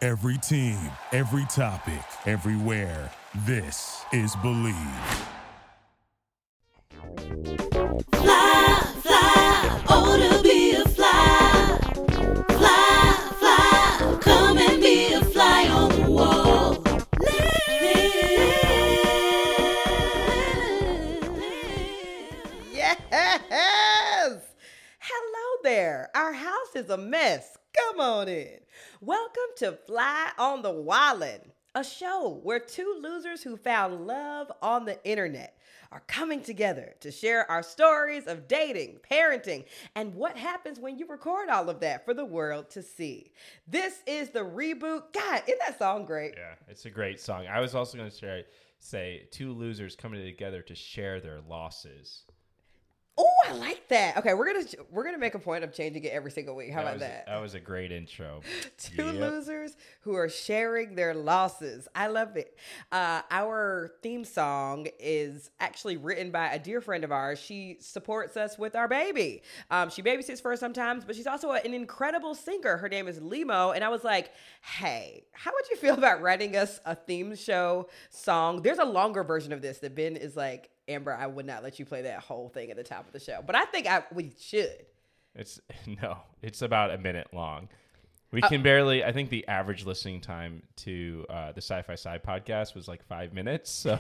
Every team, every topic, everywhere. This is Believe. Fly, fly, oh to be a fly. Fly, fly, come and be a fly on the wall. Yes! Hello there. Our house is a mess. Come on in. Welcome to Fly on the Wallin', a show where two losers who found love on the internet are coming together to share our stories of dating, parenting, and what happens when you record all of that for the world to see. This is the reboot. God, isn't that song great? Yeah, it's a great song. I was also going to say two losers coming together to share their losses. Oh, I like that. Okay, we're gonna make a point of changing it every single week. How about that? That was a great intro. Two losers who are sharing their losses. I love it. Our theme song is actually written by a dear friend of ours. She supports us with our baby. She babysits for us sometimes, but she's also an incredible singer. Her name is Limo. And I was like, hey, how would you feel about writing us a theme show song? There's a longer version of this that Ben is like, Amber, I would not let you play that whole thing at the top of the show. But I think we should. It's about a minute long. We can barely, I think the average listening time to the Sci-Fi Side podcast was like 5 minutes. So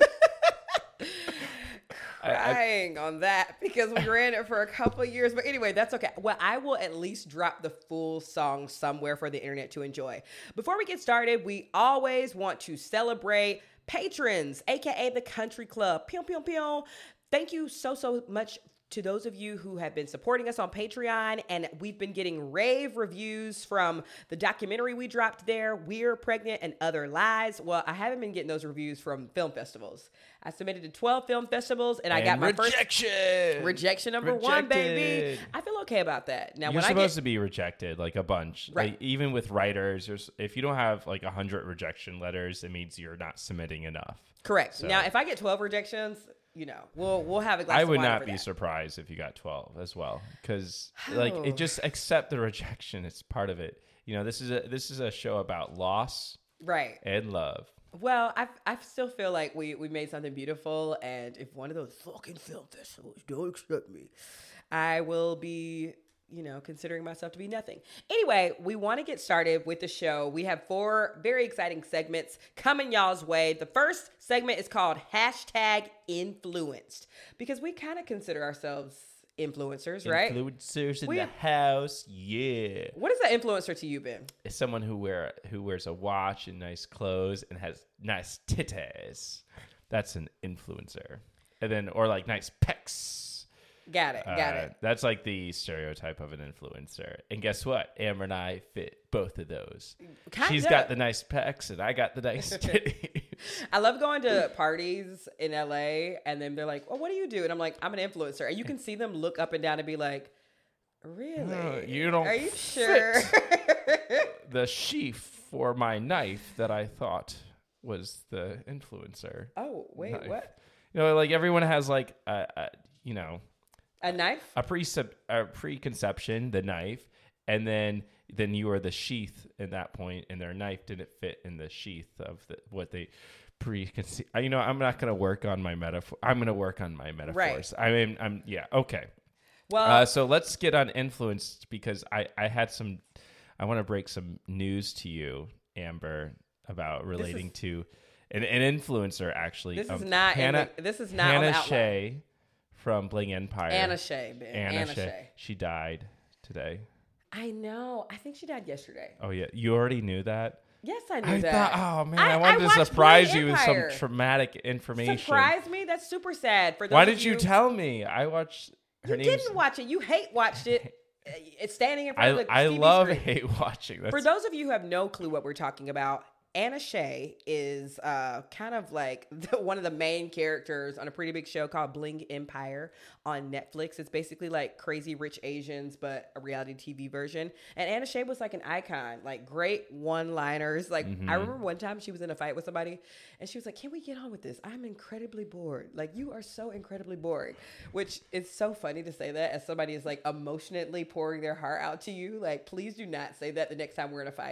crying on that because we ran it for a couple of years. But anyway, that's okay. Well, I will at least drop the full song somewhere for the internet to enjoy. Before we get started, we always want to celebrate patrons, aka the Country Club. Pew, pew, pew. Thank you so much to those of you who have been supporting us on Patreon, and we've been getting rave reviews from the documentary we dropped there, We're Pregnant and Other Lies. Well, I haven't been getting those reviews from film festivals. I submitted to 12 film festivals, and I got my rejection number one, baby. I feel okay about that. Now, you're supposed to be rejected like a bunch, right? Like, even with writers, if you don't have like 100 rejection letters, it means you're not submitting enough. Correct. So, now, if I get 12 rejections, you know, we'll have a glass of wine. I would not for be that. surprised if you got 12 as well, because like it just accept the rejection. It's part of it. You know, this is a show about loss, right, and love. Well, I still feel like we made something beautiful, and if one of those fucking film festivals don't accept me, I will be, considering myself to be nothing. Anyway, we want to get started with the show. We have 4 very exciting segments coming y'all's way. The first segment is called #Influenced, because we kind of consider ourselves influencers, right? Influencers in the house, yeah. What is an influencer to you, Ben? It's someone who wears a watch and nice clothes and has nice titties. That's an influencer. And then, or like nice pecs. Got it. That's like the stereotype of an influencer. And guess what? Amber and I fit both of those. She's got the nice pecs and I got the nice titties. I love going to parties in LA and then they're like, well, what do you do? And I'm like, I'm an influencer. And you can see them look up and down and be like, really? You don't Are you sure? The sheath for my knife that I thought was the influencer. Oh, wait, knife. What? Like everyone has like, a knife? A preconception, the knife, and then you are the sheath at that point, and their knife didn't fit in the sheath of what they preconceived. I'm not going to work on my metaphor. I'm going to work on my metaphors. Right. Okay. Well, so let's get on influenced, because I want to break some news to you, Amber, about relating to an influencer, actually. This is not Hannah Shea from Bling Empire. Anna Shea, Ben. Anna Shea. She died today. I know. I think she died yesterday. Oh, yeah. You already knew that? Yes, I knew that. Oh, man. I wanted to surprise you with some traumatic information. Surprise me? That's super sad. For those Why did you tell me? I watched her name. You didn't watch it. You hate-watched it. It's standing in front of the TV I love screen. hate-watching. For those of you who have no clue what we're talking about, Anna Shea is kind of like one of the main characters on a pretty big show called Bling Empire on Netflix. It's basically like Crazy Rich Asians, but a reality TV version. And Anna Shea was like an icon, like great one-liners. Like I remember one time she was in a fight with somebody and she was like, "Can we get on with this? I'm incredibly bored. Like, you are so incredibly boring," which is so funny to say that as somebody is like emotionally pouring their heart out to you. Like, please do not say that the next time we're in a fight.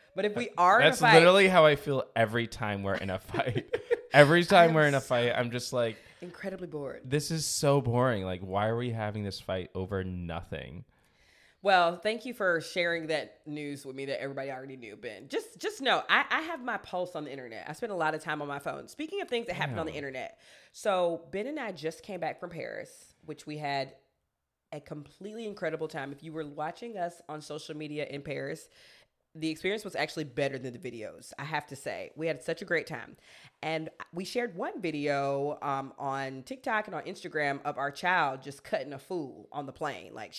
But if we are That's in a fight, literally how I feel every time we're in a fight. Every time we're in a fight, I'm just like, incredibly bored. this is so boring. Like, why are we having this fight over nothing? Well, thank you for sharing that news with me that everybody already knew, Ben. Just know, I have my pulse on the internet. I spend a lot of time on my phone. Speaking of things that happened on the internet. So Ben and I just came back from Paris, which we had a completely incredible time. If you were watching us on social media in Paris, the experience was actually better than the videos, I have to say. We had such a great time. And we shared one video on TikTok and on Instagram of our child just cutting a fool on the plane. Like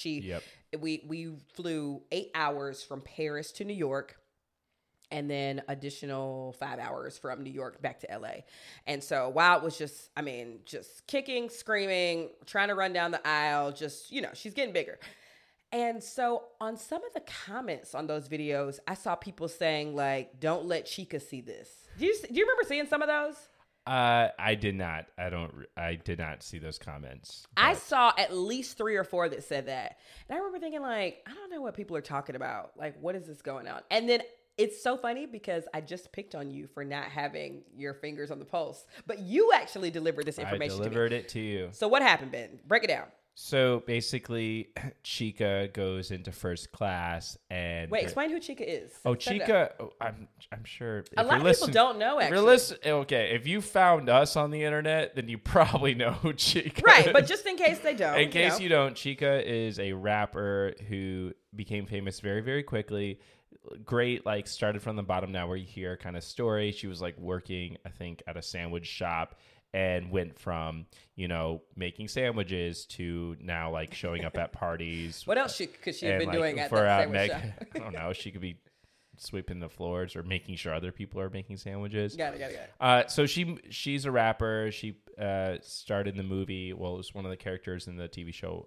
we flew 8 hours from Paris to New York, and then additional 5 hours from New York back to LA. And so while it was just kicking, screaming, trying to run down the aisle, she's getting bigger. And so on some of the comments on those videos, I saw people saying like, "Don't let Chica see this." Do you remember seeing some of those? I did not. I did not see those comments. I saw at least 3 or 4 that said that. And I remember thinking like, I don't know what people are talking about. Like, what is this going on? And then it's so funny because I just picked on you for not having your fingers on the pulse, but you actually delivered this information to me. I delivered it to you. So what happened, Ben? Break it down. So basically, Chica goes into first class and wait. Explain who Chica is. Oh, Chica! Oh, I'm sure a lot of people don't know. Actually, if you found us on the internet, then you probably know who Chica. Right, is. but just in case they don't. In case you don't, Chica is a rapper who became famous very, very quickly. Great, like started from the bottom. Now we're here kind of story. She was like working, I think, at a sandwich shop. And went from, making sandwiches to now like showing up at parties. What else could she have been doing at that sandwich shop? I don't know. She could be sweeping the floors or making sure other people are making sandwiches. Got it. So she's a rapper. She starred in the movie. Well, it was one of the characters in the TV show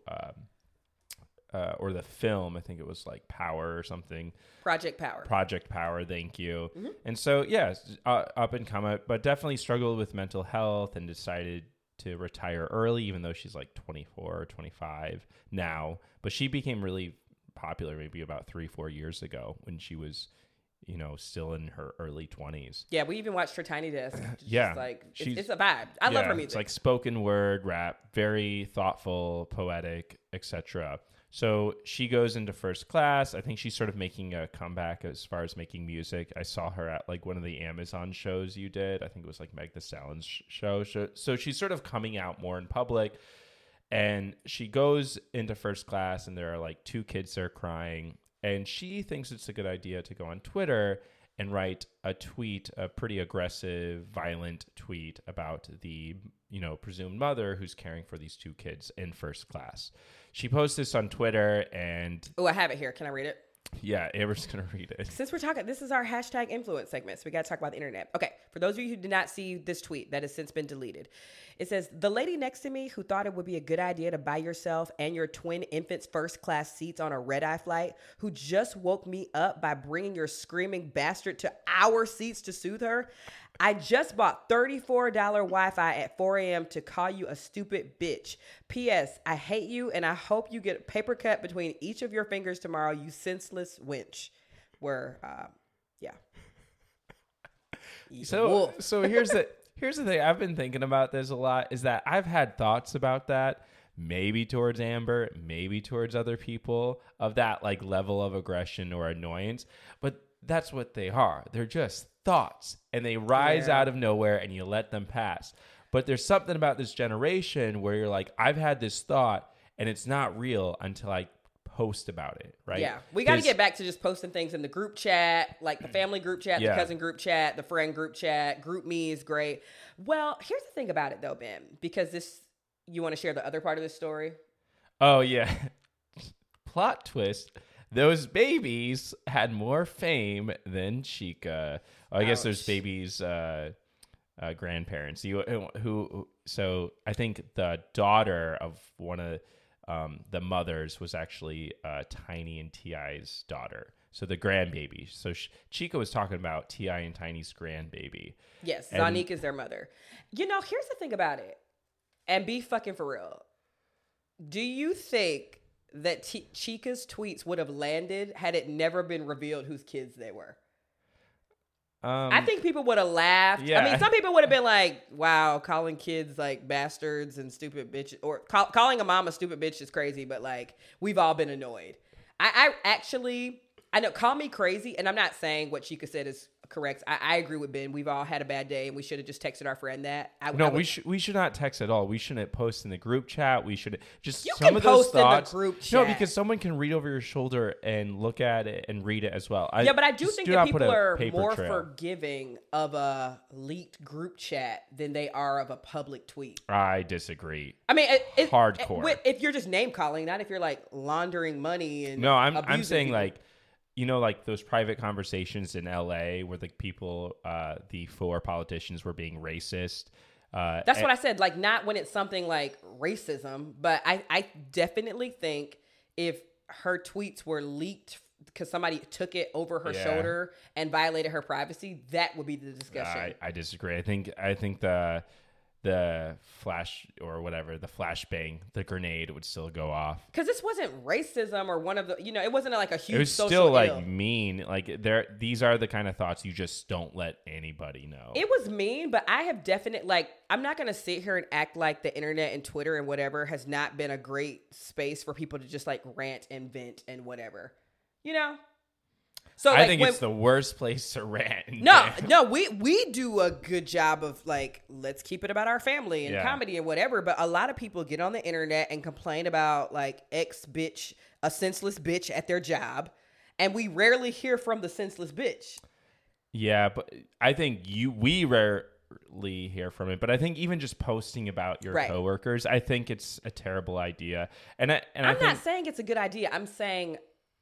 or the film. I think it was like Power or something. Project Power. Thank you. Mm-hmm. And so, up and come up, but definitely struggled with mental health and decided to retire early, even though she's like 24 or 25 now. But she became really popular maybe about 3-4 years ago when she was, still in her early 20s. Yeah, we even watched her Tiny Desk. Yeah. It's a vibe. I love her music. It's like spoken word rap, very thoughtful, poetic, etc. So she goes into first class. I think she's sort of making a comeback as far as making music. I saw her at like one of the Amazon shows you did. I think it was like Meg Thee Stallion's show. So she's sort of coming out more in public. And she goes into first class and there are like 2 kids there crying. And she thinks it's a good idea to go on Twitter and write a tweet, a pretty aggressive, violent tweet about the, presumed mother who's caring for these 2 kids in first class. She posts this on Twitter and... Oh, I have it here. Can I read it? Yeah, Amber's going to read it. Since we're talking, this is our hashtag influence segment, so we got to talk about the internet. Okay, for those of you who did not see this tweet that has since been deleted, it says, "The lady next to me who thought it would be a good idea to buy yourself and your twin infants first-class seats on a red-eye flight, who just woke me up by bringing your screaming bastard to our seats to soothe her. I just bought $34 Wi-Fi at 4 a.m. to call you a stupid bitch. P.S. I hate you and I hope you get a paper cut between each of your fingers tomorrow, you senseless wench." So here's the thing. I've been thinking about this a lot, is that I've had thoughts about that, maybe towards Amber, maybe towards other people, of that like level of aggression or annoyance. But that's what they are. They're just thoughts, and they rise out of nowhere and you let them pass. But there's something about this generation where you're like, I've had this thought and it's not real until I post about it, right? Yeah, we got to get back to just posting things in the group chat, like the family group chat, the cousin group chat, the friend group chat. Group me is great. Well, here's the thing about it though, Ben, because you want to share the other part of this story? Oh yeah. Plot twist. Those babies had more fame than Chica. Oh, I guess there's babies' grandparents. So I think the daughter of one of the mothers was actually Tiny and T.I.'s daughter. So the grandbaby. So Chica was talking about T.I. and Tiny's grandbaby. Yes, Zanique is their mother. Here's the thing about it. And be fucking for real. Do you think that Chica's tweets would have landed had it never been revealed whose kids they were? I think people would have laughed. Yeah. I mean, some people would have been like, wow, calling kids like bastards and stupid bitches, or calling a mom a stupid bitch is crazy, but like, we've all been annoyed. I know, call me crazy, and I'm not saying what Chica said is correct. I agree with Ben. We've all had a bad day, and we should have just texted our friend that. We should not text at all. We shouldn't post in the group chat. We should just You some can of those post in the thoughts. group No, chat. because someone can read over your shoulder and look at it and read it as well. Yeah, but I do think that not put people a are paper more trail. forgiving of a leaked group chat than they are of a public tweet. I disagree. I mean, Hardcore. If you're just name calling, not if you're like laundering money and No, I'm abusing saying people. like, you know, like those private conversations in LA where the people, the four politicians were being racist. That's what I said. Like, not when it's something like racism, but I definitely think if her tweets were leaked because somebody took it over her Yeah. shoulder and violated her privacy, that would be the discussion. I disagree. I think the flash or whatever, the flashbang, the grenade would still go off. Because this wasn't racism or one of the, it wasn't like a huge It was social still ill. like mean. Like these are the kind of thoughts you just don't let anybody know. It was mean, but I have I'm not going to sit here and act like the internet and Twitter and whatever has not been a great space for people to just like rant and vent and whatever, So I like, think it's the worst place to rant. No, we do a good job of like, let's keep it about our family and Yeah. comedy and whatever. But a lot of people get on the internet and complain about like a senseless bitch at their job. And we rarely hear from the senseless bitch. Yeah, but I think we rarely hear from it. But I think even just posting about your Right. coworkers, I think it's a terrible idea. And I'm I think, not saying it's a good idea. I'm saying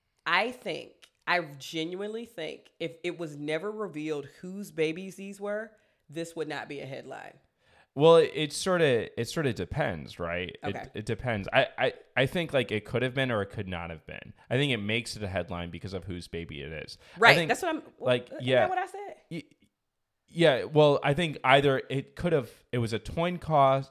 I genuinely think if it was never revealed whose babies these were, this would not be a headline. well, it sort of depends, right? Okay. It depends. I think like it could have been or it could not have been. I think it makes it a headline because of whose baby it is. Right. I think, That's what I'm like, Isn't yeah. that what I said? Yeah, well, I think either it was a coin toss.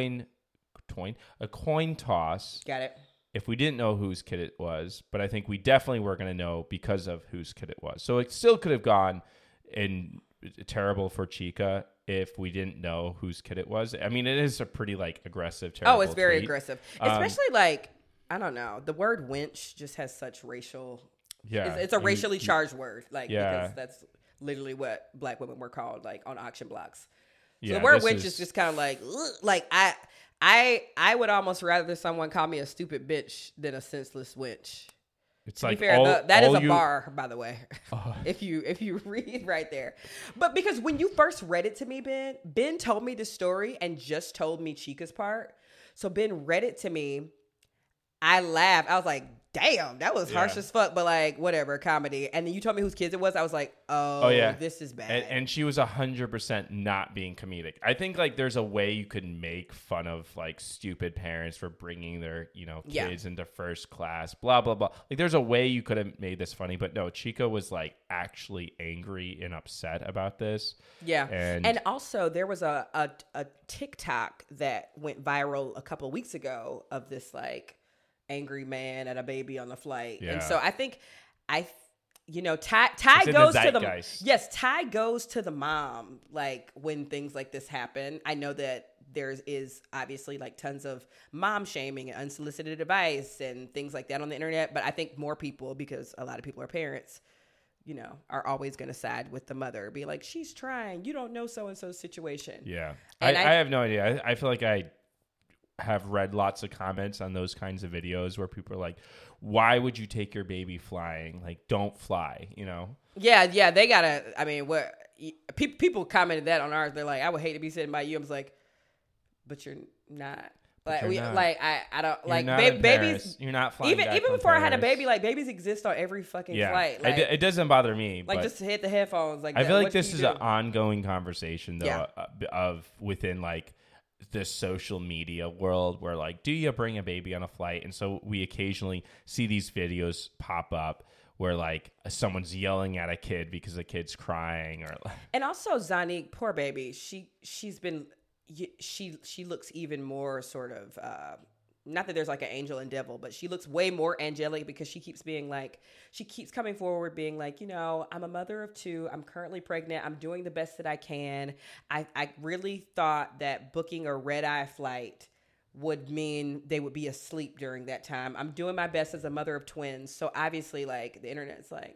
Got it. If we didn't know whose kid it was, but I think we definitely were going to know because of whose kid it was. So it still could have gone in terrible for Chica if we didn't know whose kid it was. I mean, it is a pretty like aggressive, terrible. Oh, it's very tweet. aggressive. Especially like, I don't know. The word wench just has such racial. Yeah, It's a racially charged word. Like, Yeah. because that's literally what black women were called, like on auction blocks. So Yeah, the word this wench is just kind of like, ugh, like I would almost rather someone call me a stupid bitch than a senseless wench. It's To be like fair, all, that is all a you, bar, by the way. If you read right there, but because when you first read it to me, Ben told me the story and just told me Chica's part. So Ben read it to me. I laughed. I was like, damn, that was harsh Yeah. as fuck, but like, whatever, comedy. And then you told me whose kids it was. I was like, oh yeah, this is bad. and she was 100% not being comedic. I think like there's a way you could make fun of like stupid parents for bringing their Yeah. kids into first class, blah blah blah. Like there's a way you could have made this funny, but no, Chica was like actually angry and upset about this. Yeah. And- And also there was a TikTok that went viral a couple of weeks ago of this like angry man at a baby on the flight. Yeah. And so I think Ty It's in the goes to the zeitgeist. yes, Ty goes to the mom like when things like this happen. I know that there is obviously like tons of mom shaming and unsolicited advice and things like that on the internet, but I think more people, because a lot of people are parents, are always going to side with the mother, be like, she's trying, you don't know so-and-so's situation. Yeah, And I have no idea. I feel like I have read lots of comments on those kinds of videos where people are like, why would you take your baby flying? Like, don't fly, Yeah, they gotta. I mean, what people commented that on ours. They're like, I would hate to be sitting by you. I was like, but you're not. Like you're not. like I don't You're like not in babies. Paris. You're not flying Even back from before I had a Paris. baby, like babies exist on every fucking flight. Like, it doesn't bother me. like but just hit the headphones. Like I feel like what this do is you an do? ongoing conversation though, Yeah. of within like the social media world where like, do you bring a baby on a flight? And so we occasionally see these videos pop up where like someone's yelling at a kid because the kid's crying or And also Zanique, poor baby. She looks even more sort of not that there's like an angel and devil, but she looks way more angelic because she keeps coming forward being like, I'm a mother of 2. I'm currently pregnant. I'm doing the best that I can. I really thought that booking a red-eye flight would mean they would be asleep during that time. I'm doing my best as a mother of twins. So obviously, like, the internet's like,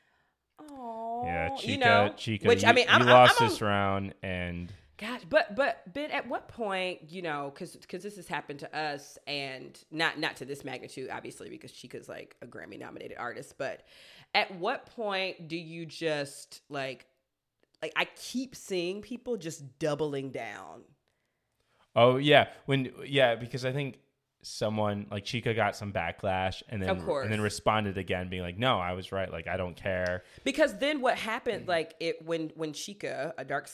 oh, yeah, Chica, which, you lost this round, and gosh, but Ben, at what point, because this has happened to us, and not to this magnitude, obviously, because Chica's like a Grammy nominated artist, but at what point do you just like I keep seeing people just doubling down. Oh yeah, because I think someone like Chica got some backlash and then responded again, being like, "No, I was right. Like, I don't care." Because then what happened? Like when Chica, a dark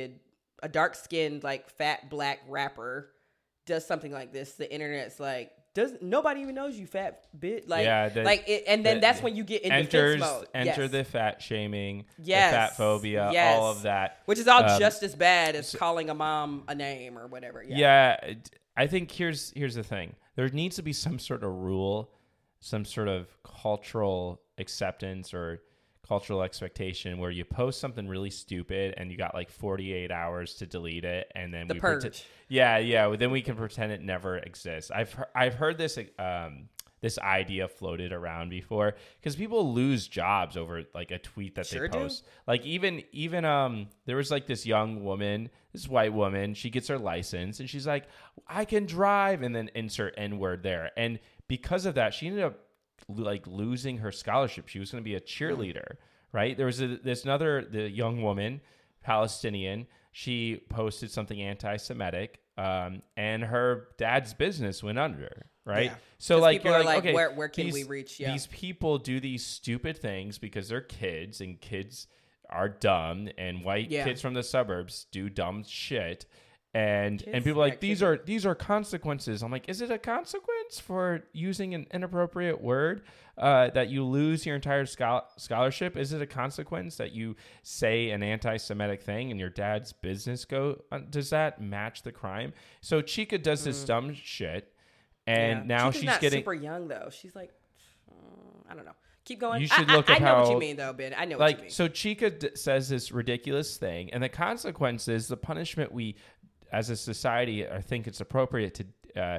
skinned like fat black rapper, does something like this, the internet's like, nobody even knows you fat bitch. Like, yeah, that's when you get in defense mode. Enter the fat shaming, the fat phobia, all of that. Which is all just as bad as calling a mom a name or whatever. Yeah, I think here's the thing. There needs to be some sort of rule, some sort of cultural acceptance or cultural expectation where you post something really stupid and you got like 48 hours to delete it, and then the purge. Then we can pretend it never exists. I've heard this this idea floated around before, because people lose jobs over like a tweet that they post. Like even there was like this young woman, this white woman, she gets her license and she's like, I can drive, and then insert N-word there, and because of that she ended up like losing her scholarship. She was going to be a cheerleader, right? There was the young woman, Palestinian. She posted something anti-Semitic, and her dad's business went under, right? Yeah. So like, you're like, okay, where can we reach? Yeah. These people do these stupid things because they're kids, and kids are dumb, and white kids from the suburbs do dumb shit. And people are like, these are consequences. I'm like, is it a consequence for using an inappropriate word that you lose your entire scholarship? Is it a consequence that you say an anti-Semitic thing and your dad's business does that match the crime? So Chica does this dumb shit, and now she's not getting super young though. She's like, I don't know. Keep going. You should look up I know what you mean, though, Ben. I know what you mean. So Chica says this ridiculous thing, and the consequence is the punishment we, as a society, I think it's appropriate to,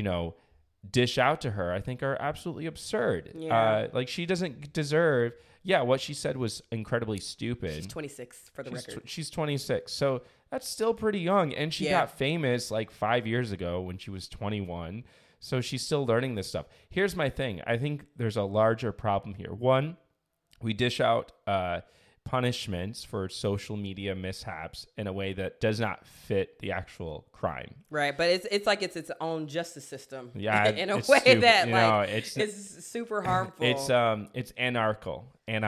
dish out to her, I think are absolutely absurd. Yeah. Like, she doesn't deserve. Yeah, what she said was incredibly stupid. She's 26 for the record. She's 26, so that's still pretty young. And she got famous like 5 years ago when she was 21. So she's still learning this stuff. Here's my thing. I think there's a larger problem here. One, we dish out punishments for social media mishaps in a way that does not fit the actual crime. Right, but it's like it's its own justice system. Yeah, in a way stupid. that it's super harmful. It's anarchical.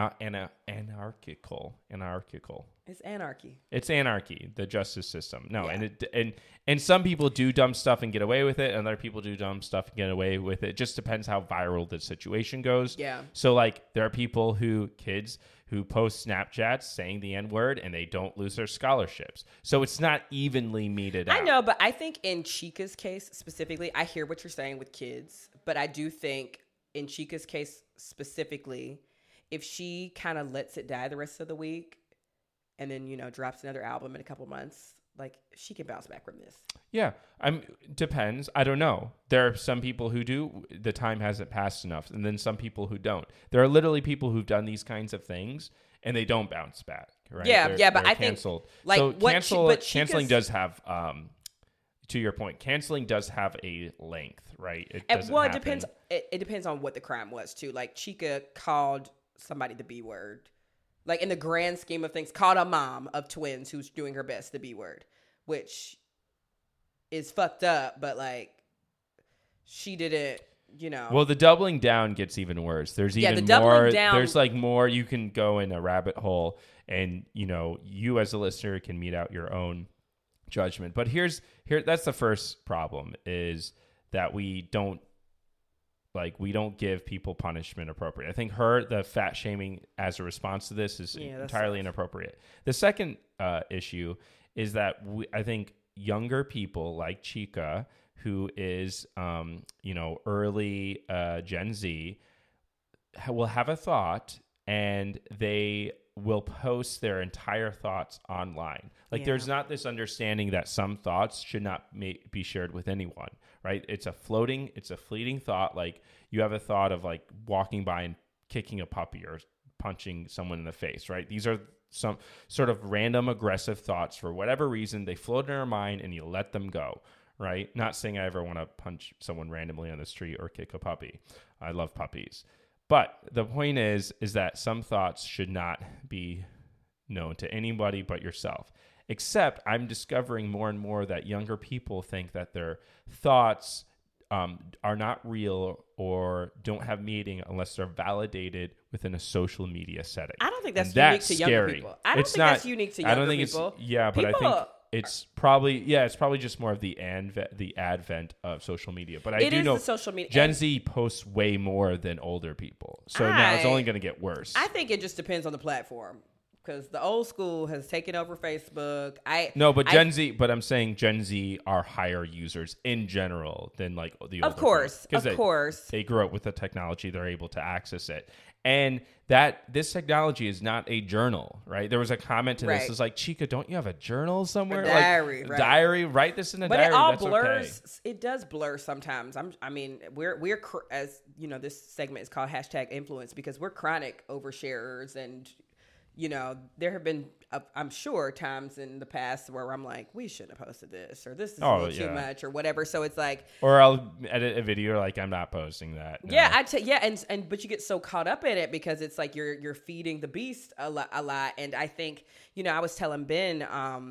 It's anarchy. It's anarchy, the justice system. No, and some people do dumb stuff and get away with it, and other people do dumb stuff and get away with it. It just depends how viral the situation goes. Yeah. So like there are kids who post Snapchats saying the N-word and they don't lose their scholarships. So it's not evenly meted out. I know, but I think in Chica's case specifically, I hear what you're saying with kids, but I do think in Chica's case specifically, if she kind of lets it die the rest of the week and then, drops another album in a couple months, like, she can bounce back from this. Yeah, depends. I don't know. There are some people who do. The time hasn't passed enough, and then some people who don't. There are literally people who've done these kinds of things and they don't bounce back. Right? Yeah, but I canceled. think canceling does have. To your point, canceling does have a length, right? It depends. It depends on what the crime was too. Like, Chica called somebody the B word. Like, in the grand scheme of things, called a mom of twins who's doing her best the B word, which is fucked up, but like, she didn't, Well, the doubling down gets even worse. There's even more. There's like more. You can go in a rabbit hole, and you as a listener can mete out your own judgment. But that's the first problem, is that we don't give people punishment appropriate. I think the fat shaming as a response to this is entirely inappropriate. The second issue is that I think younger people like Chica who is, early Gen Z will have a thought and they will post their entire thoughts online. Like there's not this understanding that some thoughts should not be shared with anyone, right? It's a fleeting thought. Like you have a thought of like walking by and kicking a puppy or punching someone in the face, right? These are some sort of random aggressive thoughts for whatever reason. They float in our mind and you let them go, right? Not saying I ever want to punch someone randomly on the street or kick a puppy. I love puppies. But the point is that some thoughts should not be known to anybody but yourself. Except I'm discovering more and more that younger people think that their thoughts are not real or don't have meaning unless they're validated within a social media setting. I don't think that's And unique to younger scary. people. I don't think that's unique to younger people. But I think it's probably just more of the advent of social media. But I do know the social media. Gen Z posts way more than older people. So now it's only going to get worse. I think it just depends on the platform. Because the old school has taken over Facebook. Gen Z. But I'm saying Gen Z are higher users in general than like the older. Of course. They grew up with the technology. They're able to access it, and that this technology is not a journal, right? There was a comment to this. It's like, Chica, don't you have a journal somewhere? A diary, like, right? Diary. Write this in a diary. But it all That's blurs. Okay. It does blur sometimes. We're as you know, this segment is called #influence because we're chronic oversharers and. You know, there have been, I'm sure, times in the past where I'm like, we shouldn't have posted this, or this is a little too much, or whatever. So it's like, or I'll edit a video like I'm not posting that. No. Yeah, but you get so caught up in it because it's like you're feeding the beast a lot. And I think, you know, I was telling Ben,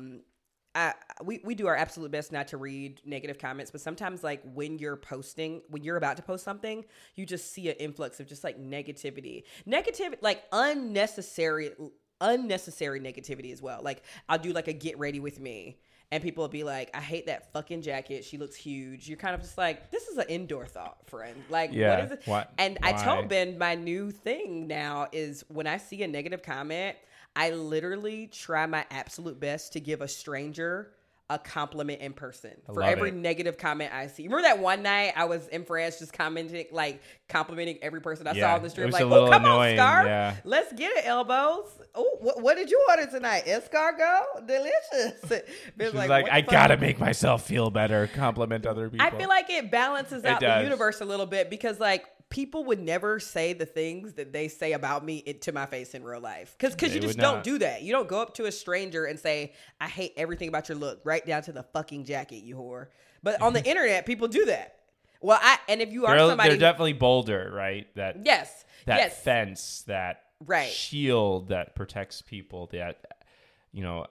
we do our absolute best not to read negative comments, but sometimes like when you're about to post something, you just see an influx of just like negativity, like unnecessary negativity as well. Like I'll do like a get ready with me and people will be like, I hate that fucking jacket. She looks huge. You're kind of just like, this is an indoor thought, friend. Like, what is it? Why? I told Ben my new thing now is when I see a negative comment, I literally try my absolute best to give a stranger a compliment in person for every negative comment I see. Remember that one night I was in France just complimenting every person I saw on the street. It was like, a little come annoying. on, Scarf. Yeah. Let's get it, elbows. Oh, what did you order tonight? Escargot? Delicious. She's like I gotta make myself feel better. Compliment other people. I feel like it balances out the universe a little bit because like people would never say the things that they say about me to my face in real life. Because you just don't do that. You don't go up to a stranger and say, I hate everything about your look, right down to the fucking jacket, you whore. But on the internet, people do that. Well, and if you are somebody... They're definitely bolder, right? That fence, that shield that protects people, that, you know,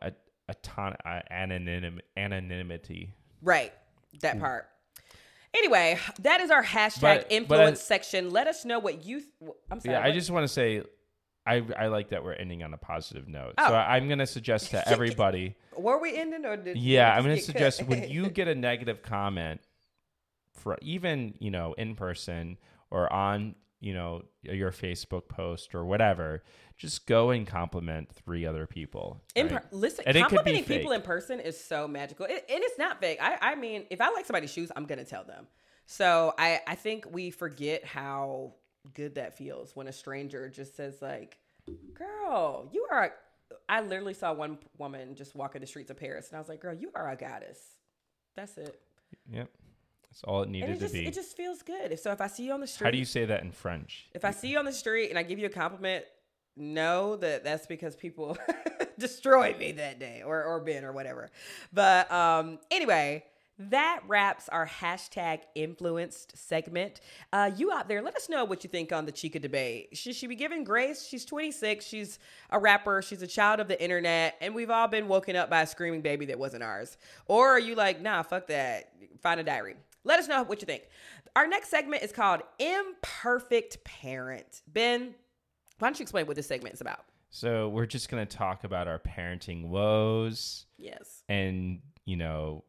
anonymity. Right. That part. Anyway, that is our #influence section. Let us know what you... I'm sorry. Yeah, I just want to say, I like that we're ending on a positive note. So I'm going to suggest to everybody... Were we ending or did... Yeah, I'm going to suggest when you get a negative comment, for even, you know, in person or on, you know, your Facebook post or whatever, just go and compliment 3 other people. Right? Listen, complimenting people in person is so magical. And it's not fake. I mean, if I like somebody's shoes, I'm going to tell them. So I think we forget how good that feels when a stranger just says like, girl, you are... I literally saw one woman just walking the streets of Paris and I was like, girl, you are a goddess. That's it. Yep. That's all it needed to be. It just feels good. So if I see you on the street... How do you say that in French? If I see you on the street and I give you a compliment, know that that's because people destroyed me that day or Ben or whatever. But anyway, that wraps our #influenced segment. You out there, let us know what you think on the Chica debate. Should she be given grace? She's 26. She's a rapper. She's a child of the internet. And we've all been woken up by a screaming baby that wasn't ours. Or are you like, nah, fuck that. Find a diary. Let us know what you think. Our next segment is called Imperfect Parent. Ben, why don't you explain what this segment is about? So we're just going to talk about our parenting woes. Yes. And, you know,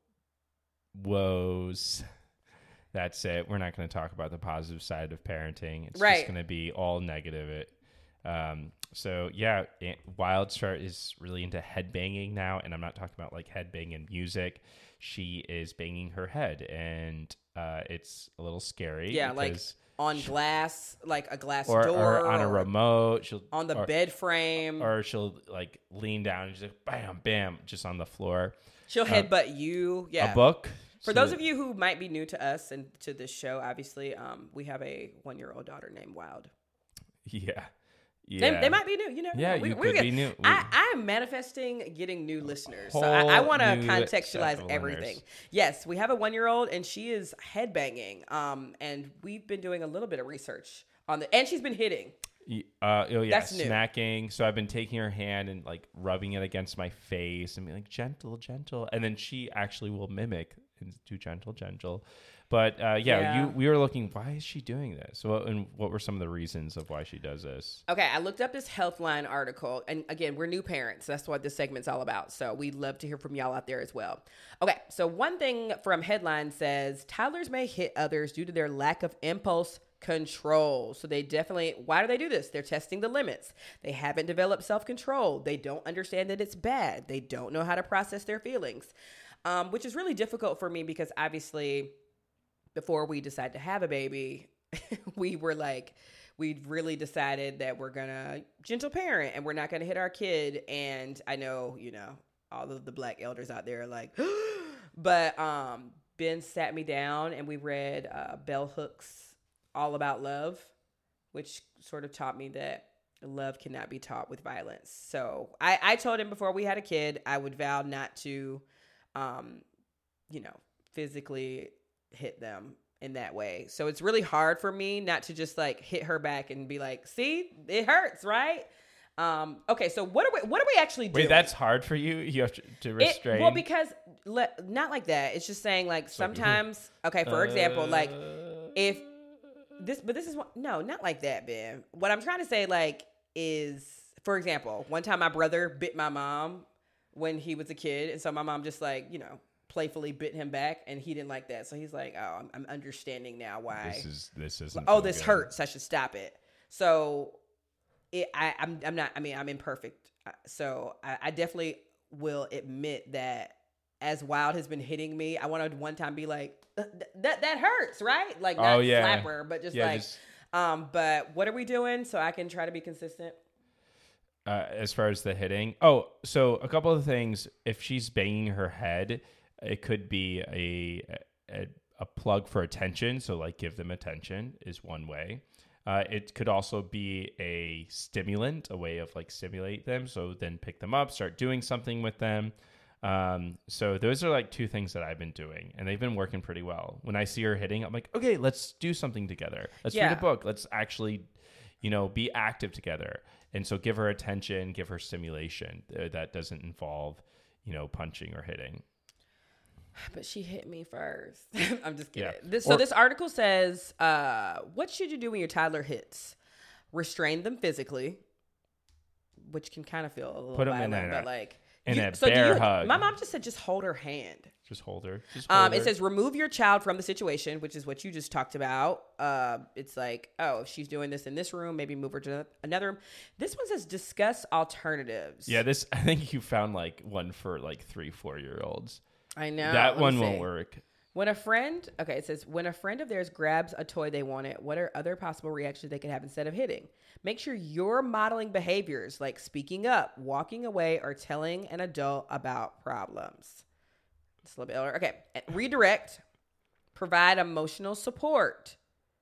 woes. That's it. We're not going to talk about the positive side of parenting. It's just going to be all negative. So yeah, Wildstar is really into head banging now, and I'm not talking about like head banging music. She is banging her head, and it's a little scary. Yeah, like on glass, like a glass or door, on a remote. She'll on the bed frame, or she'll like lean down and just like, bam, bam, just on the floor. She'll headbutt you. Yeah, a book. For those of you who might be new to us and to this show, obviously, we have a 1-year-old daughter named Wild. Yeah. They might be new. You know. Yeah, you could be new. I'm manifesting getting new listeners, so I want to contextualize everything. Yes, we have a 1-year-old, and she is headbanging. And we've been doing a little bit of research on and she's been hitting. That's smacking. So I've been taking her hand and like rubbing it against my face and being like gentle, gentle, and then she actually will mimic and do gentle, gentle. But we were looking, why is she doing this? And what were some of the reasons of why she does this? Okay, I looked up this Healthline article. And again, we're new parents. That's what this segment's all about. So we'd love to hear from y'all out there as well. Okay, so one thing from Headline says, toddlers may hit others due to their lack of impulse control. So why do they do this? They're testing the limits. They haven't developed self-control. They don't understand that it's bad. They don't know how to process their feelings, which is really difficult for me because obviously before we decided to have a baby, we'd really decided that we're gonna gentle parent and we're not gonna hit our kid. And I know, all of the Black elders out there are like, but Ben sat me down and we read Bell Hooks' All About Love, which sort of taught me that love cannot be taught with violence. So I told him before we had a kid, I would vow not to, physically hit them in that way. So it's really hard for me not to just like hit her back and be like, see, it hurts, right? Okay, so what are we actually doing? Wait, that's hard for you? You have to restrain? Because not like that. It's just saying like sometimes, okay, for example, like if this is what, no, not like that, Ben. What I'm trying to say like is, for example, one time my brother bit my mom when he was a kid. And so my mom just like, playfully bit him back, and he didn't like that. So he's like, "Oh, I'm understanding now why this isn't. Oh, this hurts. I should stop it." So, I'm not. I mean, I'm imperfect. So I definitely will admit that as Wild has been hitting me, I want to one time be like, "That hurts, right?" Like not slap her, but just But what are we doing so I can try to be consistent? As far as the hitting, so a couple of things. If she's banging her head, it could be a plug for attention. So like give them attention is one way. It could also be a stimulant, a way of like stimulate them. So then pick them up, start doing something with them. So those are like two things that I've been doing, and they've been working pretty well. When I see her hitting, I'm like, okay, let's do something together. Let's read a book. Let's actually, be active together. And so give her attention, give her stimulation. That doesn't involve, punching or hitting. But she hit me first. I'm just kidding. Yeah. This article says, what should you do when your toddler hits? Restrain them physically, which can kind of feel a little violent, but like in a bear hug. My mom just said, just hold her hand. Just hold her. It says remove your child from the situation, which is what you just talked about. It's like, if she's doing this in this room, maybe move her to another room. This one says discuss alternatives. Yeah, I think you found like one for like 3-4 year olds. I know. That one won't work. It says, when a friend of theirs grabs a toy they wanted, what are other possible reactions they could have instead of hitting? Make sure you're modeling behaviors like speaking up, walking away, or telling an adult about problems. It's a little bit older. Okay. Redirect. Provide emotional support.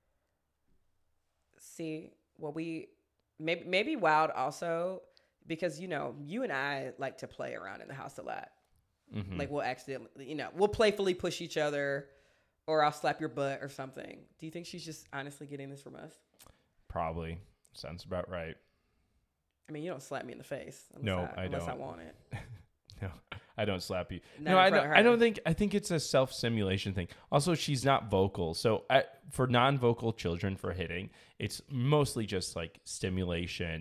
See, maybe Wild also, because, you and I like to play around in the house a lot. Mm-hmm. Like we'll accidentally, we'll playfully push each other, or I'll slap your butt or something. Do you think she's just honestly getting this from us? Probably. Sounds about right. I mean, you don't slap me in the face. Unless I want it. No, I don't slap you. I think it's a self-simulation thing. Also, she's not vocal. So for non-vocal children for hitting, it's mostly just like stimulation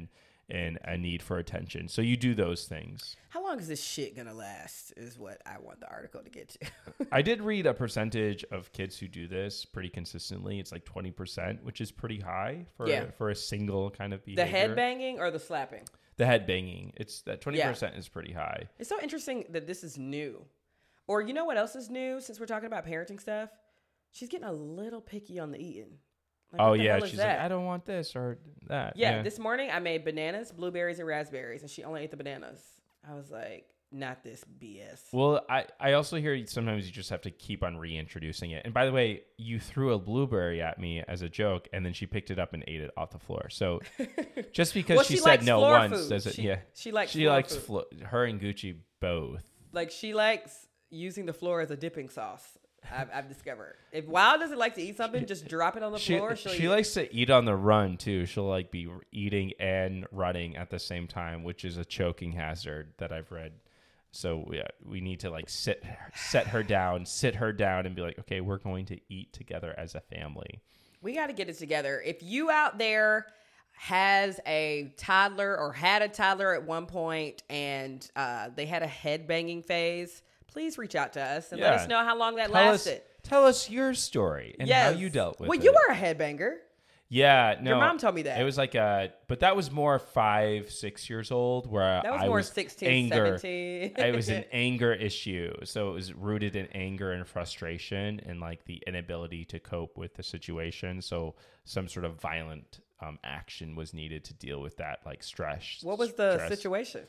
and a need for attention. So you do those things. How long is this shit gonna last is what I want the article to get to. I did read a percentage of kids who do this pretty consistently. It's like 20%, which is pretty high for a single kind of behavior. The head banging or the slapping? The head banging. It's that 20% is pretty high. It's so interesting that this is new. Or you know what else is new since we're talking about parenting stuff? She's getting a little picky on the eating. Like, oh, what the yeah. hell is She's that? like, I don't want this or that. Yeah, this morning I made bananas, blueberries, and raspberries, and she only ate the bananas. I was like, not this BS. Well, I also hear sometimes you just have to keep on reintroducing it. And by the way, you threw a blueberry at me as a joke, and then she picked it up and ate it off the floor. So just because Well, she she said likes no floor once, food. does it? She likes she floor likes food. her and Gucci both. Like, she likes using the floor as a dipping sauce. I've discovered. If Wild doesn't like to eat something, just drop it on the floor. She likes to eat on the run too. She'll like be eating and running at the same time, which is a choking hazard that I've read. So we need to like sit her down, and be like, okay, we're going to eat together as a family. We got to get it together. If you out there has a toddler or had a toddler at one point and they had a head banging phase, please reach out to us and let us know how long that lasted. Tell us your story and how you dealt with it. Well, you were a headbanger. Yeah, no. Your mom told me that. It was like but that was more 5-6 years old where That was I more was 16, 17. It was an anger issue. So it was rooted in anger and frustration and like the inability to cope with the situation. So some sort of violent action was needed to deal with that like stress. What was the situation?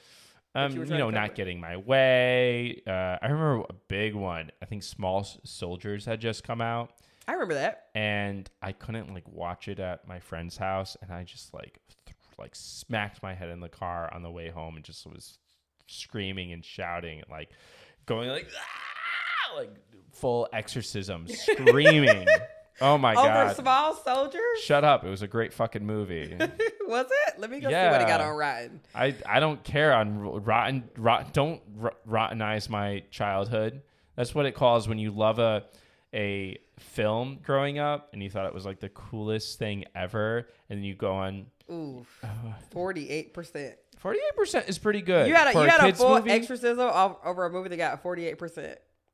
Not getting my way. I remember a big one. I think Small Soldiers had just come out. I remember that. And I couldn't like watch it at my friend's house, and I just like smacked my head in the car on the way home, and just was screaming and shouting, and like going like like full exorcism, screaming. Oh my god! Over Small Soldiers? Shut up! It was a great fucking movie. Was it? Let me go see what it got on Rotten. I don't care on Rotten. Don't rottenize my childhood. That's what it calls when you love a film growing up and you thought it was like the coolest thing ever, and then you go on. Ooh, 48%. 48% is pretty good. You had a full movie? exorcism over a movie that got 48%.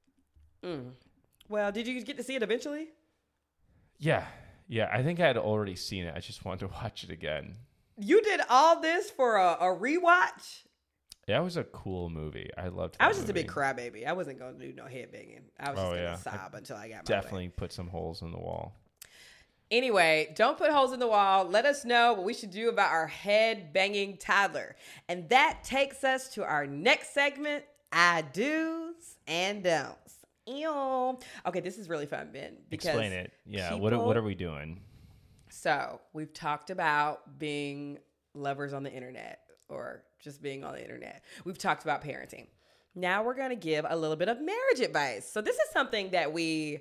Well, did you get to see it eventually? Yeah. I think I had already seen it. I just wanted to watch it again. You did all this for a rewatch? Yeah, it was a cool movie. I loved it. I was just a big crybaby. I wasn't going to do no headbanging. I was just going to sob until I got my definitely way. Put some holes in the wall. Anyway, don't put holes in the wall. Let us know what we should do about our head-banging toddler. And that takes us to our next segment, I do's and don'ts. Ew. Okay, this is really fun, Ben. Explain it. Yeah, what are we doing? So, we've talked about being lovers on the internet or just being on the internet. We've talked about parenting. Now we're going to give a little bit of marriage advice. So this is something that we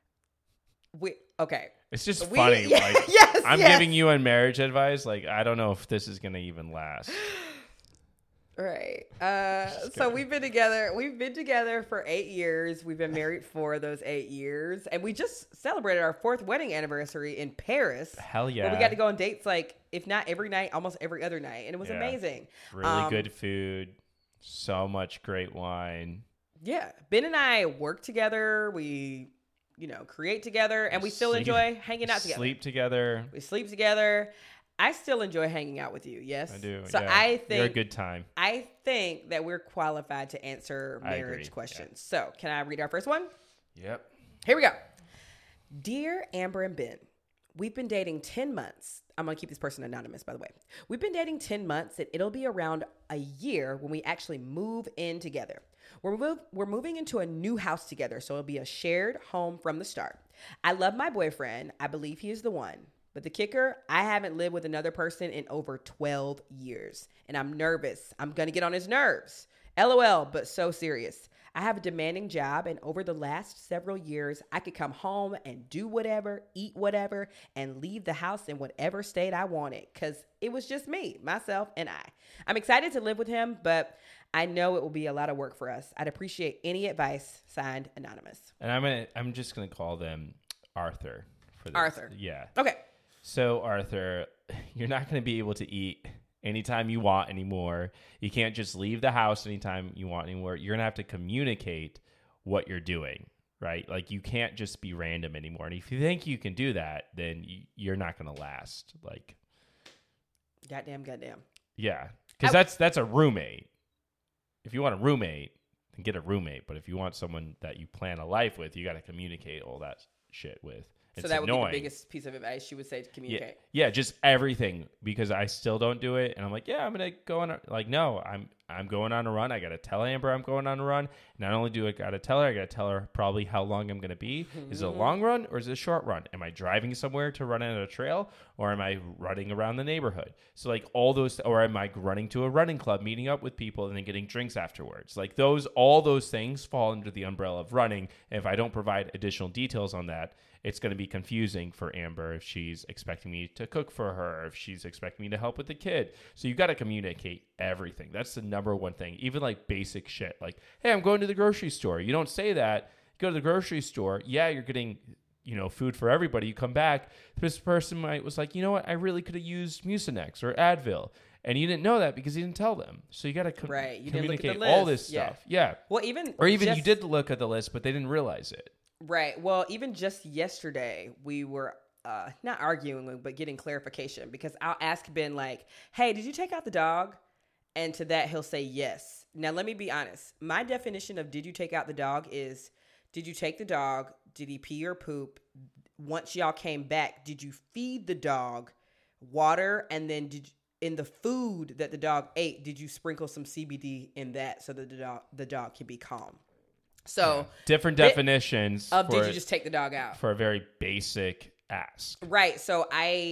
okay. It's just funny. Like, I'm giving you a marriage advice. Like, I don't know if this is going to even last. Right. So we've been together for 8 years. We've been married for those 8 years. And we just celebrated our 4th wedding anniversary in Paris. Hell yeah. Where we got to go on dates like, if not every night, almost every other night. And it was amazing. Really good food. So much great wine. Yeah. Ben and I work together. We, create together. And we still enjoy hanging out together. Sleep together. We sleep together. I still enjoy hanging out with you. Yes, I do. So yeah. I think you're a good time. I think that we're qualified to answer marriage questions. Yeah. So can I read our first one? Yep. Here we go. Dear Amber and Ben, we've been dating 10 months. I'm going to keep this person anonymous, by the way. We've been dating 10 months, and it'll be around a year when we actually move in together. We're moving into a new house together, so it'll be a shared home from the start. I love my boyfriend. I believe he is the one. But the kicker, I haven't lived with another person in over 12 years. And I'm nervous. I'm going to get on his nerves. LOL, but so serious. I have a demanding job, and over the last several years, I could come home and do whatever, eat whatever, and leave the house in whatever state I wanted, because it was just me, myself, and I. I'm excited to live with him, but I know it will be a lot of work for us. I'd appreciate any advice. Signed, Anonymous. And I'm just going to call them Arthur. For this. Arthur. Yeah. Okay. So, Arthur, you're not going to be able to eat anytime you want anymore. You can't just leave the house anytime you want anymore. You're going to have to communicate what you're doing, right? Like you can't just be random anymore. And if you think you can do that, then you're not going to last. Like, Goddamn. yeah, because that's a roommate. If you want a roommate, then get a roommate. But if you want someone that you plan a life with, you got to communicate all that shit with. It's So that would annoying. be the biggest piece of advice you would say to communicate. Yeah, just everything, because I still don't do it, and I'm like, yeah, I'm gonna go on. Like, no, I'm going on a run. I gotta tell Amber I'm going on a run. Not only do I gotta tell her, I gotta tell her probably how long I'm gonna be. Is it a long run or is it a short run? Am I driving somewhere to run on a trail, or am I running around the neighborhood? So like all those, or am I running to a running club, meeting up with people, and then getting drinks afterwards? Like all those things fall under the umbrella of running. And if I don't provide additional details on that, it's going to be confusing for Amber if she's expecting me to cook for her, if she's expecting me to help with the kid. So you've got to communicate everything. That's the number one thing. Even like basic shit like, hey, I'm going to the grocery store. You don't say that. You go to the grocery store. Yeah, you're getting, food for everybody. You come back. This person was like, you know what? I really could have used Mucinex or Advil. And you didn't know that because you didn't tell them. So you got to communicate all this stuff. Yeah. Well, even you did look at the list, but they didn't realize it. Right. Well, even just yesterday, we were not arguing, but getting clarification, because I'll ask Ben like, hey, did you take out the dog? And to that, he'll say yes. Now, let me be honest. My definition of did you take out the dog is, did you take the dog? Did he pee or poop? Once y'all came back, did you feed the dog water? And then in the food that the dog ate, did you sprinkle some CBD in that so that the dog can be calm? So different definitions of did you just take the dog out for a very basic ask. Right. So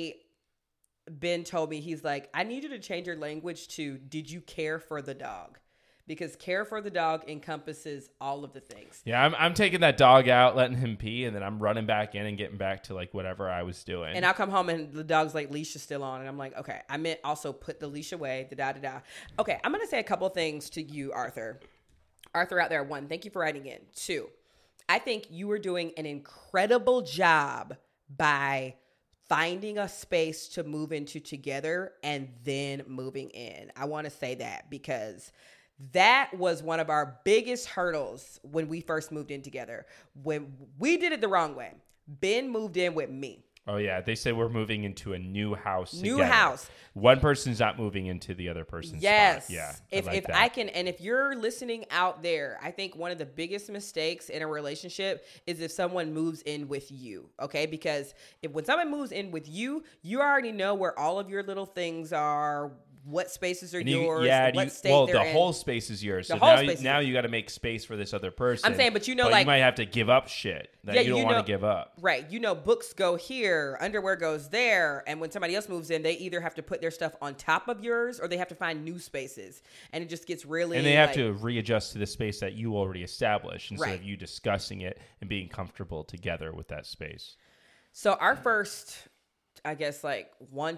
Ben told me, he's like, I need you to change your language to did you care for the dog? Because care for the dog encompasses all of the things. Yeah, I'm taking that dog out, letting him pee, and then I'm running back in and getting back to like whatever I was doing. And I'll come home and the dog's like, leash is still on. And I'm like, okay, I meant also put the leash away, da-da-da-da. Okay, I'm going to say a couple things to you, Arthur. Arthur out there, 1, thank you for writing in. 2, I think you were doing an incredible job by finding a space to move into together and then moving in. I want to say that because that was one of our biggest hurdles when we first moved in together. When we did it the wrong way. Ben moved in with me. Oh, yeah. They say we're moving into a new house. New together. house. One person's not moving into the other person's yes. spot. Yeah. If I can, and if you're listening out there, I think one of the biggest mistakes in a relationship is if someone moves in with you. Okay. Because when someone moves in with you, you already know where all of your little things are, what spaces are yours, what state they're in. The whole space is yours. The so whole space now you got to make space for this other person. I'm saying, but you might have to give up shit that you don't want to give up. Right. Books go here, underwear goes there. And when somebody else moves in, they either have to put their stuff on top of yours or they have to find new spaces. And it just gets really... And they have to readjust to the space that you already established instead right. of you discussing it and being comfortable together with that space. So our first... I guess like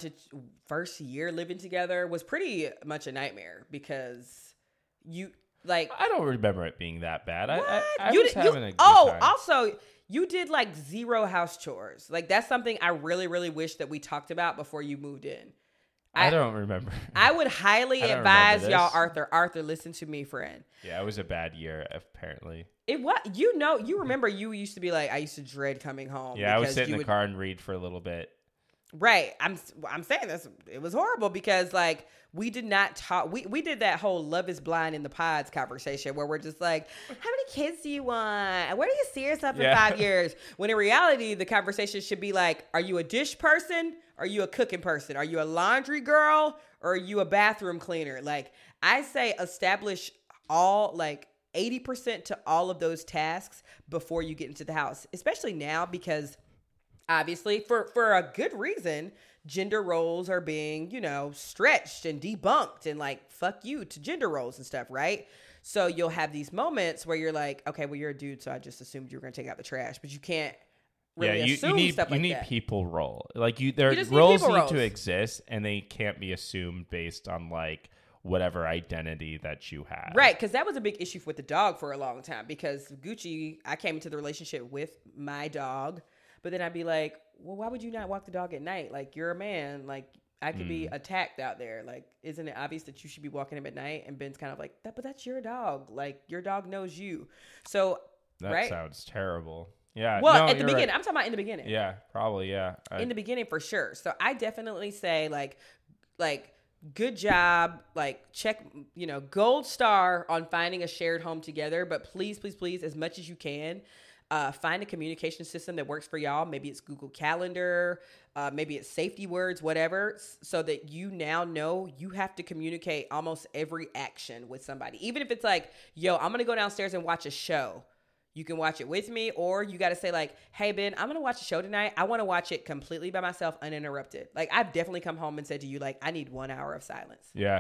first year living together was pretty much a nightmare because I don't remember it being that bad. What? I was having a good time. Also you did like 0 house chores. Like that's something I really, really wish that we talked about before you moved in. I don't remember. I would highly advise y'all, Arthur, listen to me, friend. Yeah, it was a bad year, apparently. It was, you remember you used to be like, I used to dread coming home. Yeah, I would sit in the car and read for a little bit. Right. I'm saying this. It was horrible because like we did not talk. We did that whole Love is Blind in the Pods conversation where we're just like, how many kids do you want? Where do you see yourself in 5 years? When in reality, the conversation should be like, are you a dish person? Are you a cooking person? Are you a laundry girl? Or are you a bathroom cleaner? Like I say, establish all like 80% to all of those tasks before you get into the house, especially now because obviously, for a good reason, gender roles are being, stretched and debunked and like, fuck you to gender roles and stuff, right? So you'll have these moments where you're like, okay, well, you're a dude, so I just assumed you were going to take out the trash, but you can't really assume stuff like that. You need people role. Like roles need to exist and they can't be assumed based on like whatever identity that you have. Right, because that was a big issue with the dog for a long time because Gucci, I came into the relationship with my dog. But then I'd be like, well, why would you not walk the dog at night? Like, you're a man. Like, I could be attacked out there. Like, isn't it obvious that you should be walking him at night? And Ben's kind of like, but that's your dog. Like, your dog knows you. So, That right? sounds terrible. Yeah. Well, no, at the you're beginning, right. I'm talking about in the beginning. Yeah, probably. Yeah. In the beginning for sure. So I definitely say like good job, like check, gold star on finding a shared home together. But please, please, please, as much as you can, find a communication system that works for y'all. Maybe it's Google Calendar, maybe it's safety words, whatever, so that you now know you have to communicate almost every action with somebody. Even if it's like, yo, I'm going to go downstairs and watch a show. You can watch it with me, or you got to say like, hey, Ben, I'm going to watch a show tonight. I want to watch it completely by myself, uninterrupted. Like, I've definitely come home and said to you, like, I need 1 hour of silence. Yeah.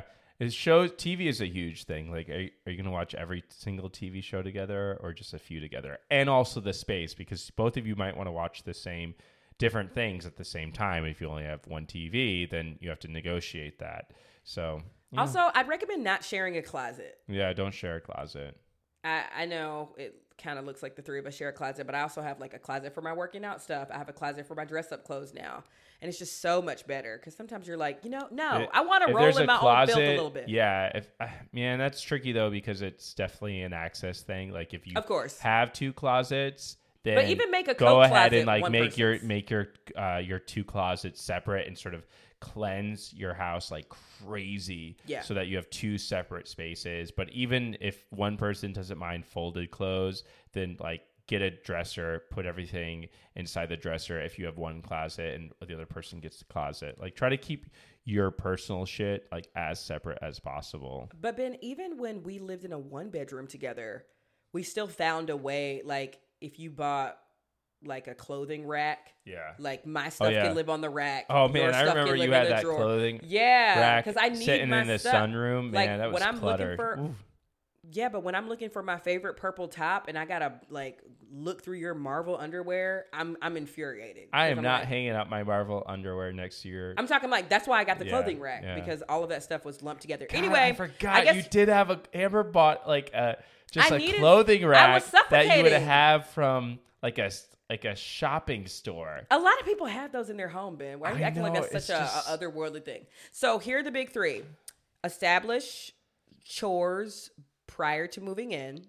TV is a huge thing. Like, are you going to watch every single TV show together or just a few together? And also the space, because both of you might want to watch the same different things at the same time. If you only have one TV, then you have to negotiate that. So, Also, I'd recommend not sharing a closet. yeah, don't share a closet. I know it kind of looks like the three of us share a closet, but I also have like a closet for my working out stuff. I have a closet for my dress up clothes now. And it's just so much better because sometimes you're like, no, I want to If roll there's in a my closet, own filth a little bit. Yeah, man, that's tricky though because it's definitely an access thing. Like if you Of course. have two closets, then But even make a go coat ahead closet and like one make person's. your two closets separate and sort of cleanse your house like crazy. Yeah. So that you have two separate spaces. But even if one person doesn't mind folded clothes, then like get a dresser, put everything inside the dresser if you have one closet and the other person gets the closet. Like try to keep your personal shit like as separate as possible. But Ben, even when we lived in a 1-bedroom together, we still found a way. Like if you bought like a clothing rack, Yeah. like my stuff yeah. can live on the rack. Oh your man, I stuff remember can live you in had the that drawer. clothing Yeah, rack because I need sitting my in the stuff. sunroom. Man, Like, that was when I'm looking cluttered. for- Ooh. Yeah, but when I'm looking for my favorite purple top and I gotta like look through your Marvel underwear, I'm infuriated. I 'Cause am I'm not like- hanging up my Marvel underwear next to your. I'm talking like that's why I got the Yeah, clothing rack yeah. because all of that stuff was lumped together. God, Anyway, I forgot I guess you did have Amber bought like just I a needed- clothing I rack was that you would suffocating. have from like a shopping store. a lot of people have those in their home, Ben. Why are you I acting like know, that's it's such just- a otherworldly thing? So here are the big three: establish chores prior to moving in,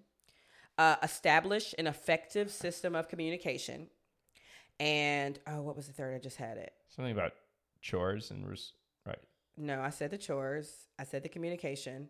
establish an effective system of communication, and what was the third? I just had it. Something about chores and right. No, I said the chores. I said the communication.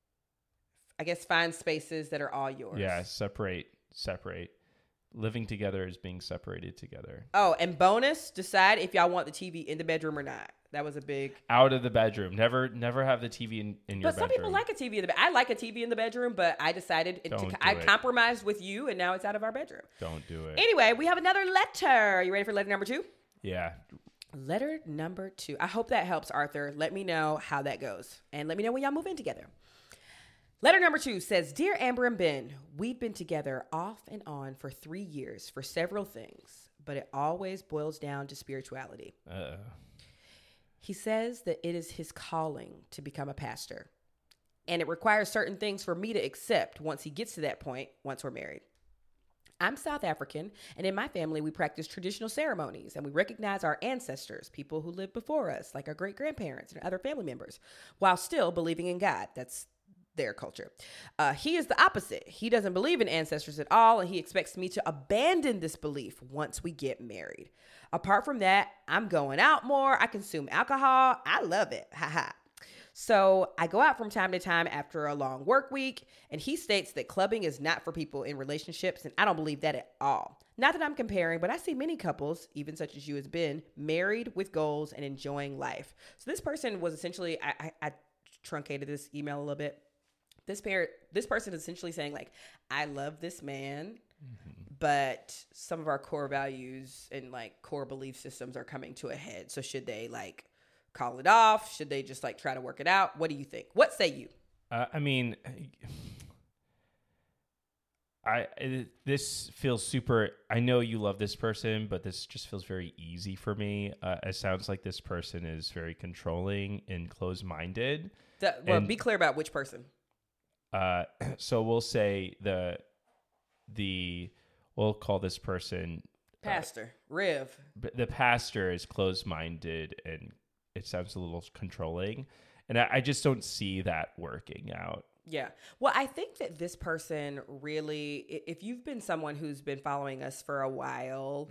I guess find spaces that are all yours. Yeah, separate. Living together is being separated together. Oh, and bonus, decide if y'all want the TV in the bedroom or not. That was a big. Out of the bedroom. Never have the TV in your But some bedroom. people like a TV in the bed. I like a TV in the bedroom, but I decided Don't do I it. compromised with you, and now it's out of our bedroom. Don't do it. Anyway, we have another letter. Are you ready for letter number 2? Yeah. Letter number 2. I hope that helps, Arthur. Let me know how that goes, and let me know when y'all move in together. Letter number 2 says, Dear Amber and Ben, we've been together off and on for 3 years for several things, but it always boils down to spirituality. He says that it is his calling to become a pastor, and it requires certain things for me to accept once he gets to that point, once we're married. I'm South African, and in my family, we practice traditional ceremonies, and we recognize our ancestors, people who lived before us, like our great-grandparents and other family members, while still believing in God. That's their culture. He is the opposite. He doesn't believe in ancestors at all, and he expects me to abandon this belief once we get married. Apart from that, I'm going out more. I consume alcohol. I love it. Haha. So I go out from time to time after a long work week, and he states that clubbing is not for people in relationships, and I don't believe that at all. Not that I'm comparing, but I see many couples, even such as you has been, married with goals and enjoying life. So this person was essentially, I truncated this email a little bit. This person is essentially saying like, I love this man, but some of our core values and like core belief systems are coming to a head. So should they like call it off? Should they just like try to work it out? What do you think? What say you? I mean, this feels super. I know you love this person, but this just feels very easy for me. It sounds like this person is very controlling and closed-minded. Be clear about which person. So we'll say we'll call this person Pastor Rev. the pastor is closed-minded and it sounds a little controlling, and I just don't see that working out. Yeah. Well, I think that this person really, if you've been someone who's been following us for a while,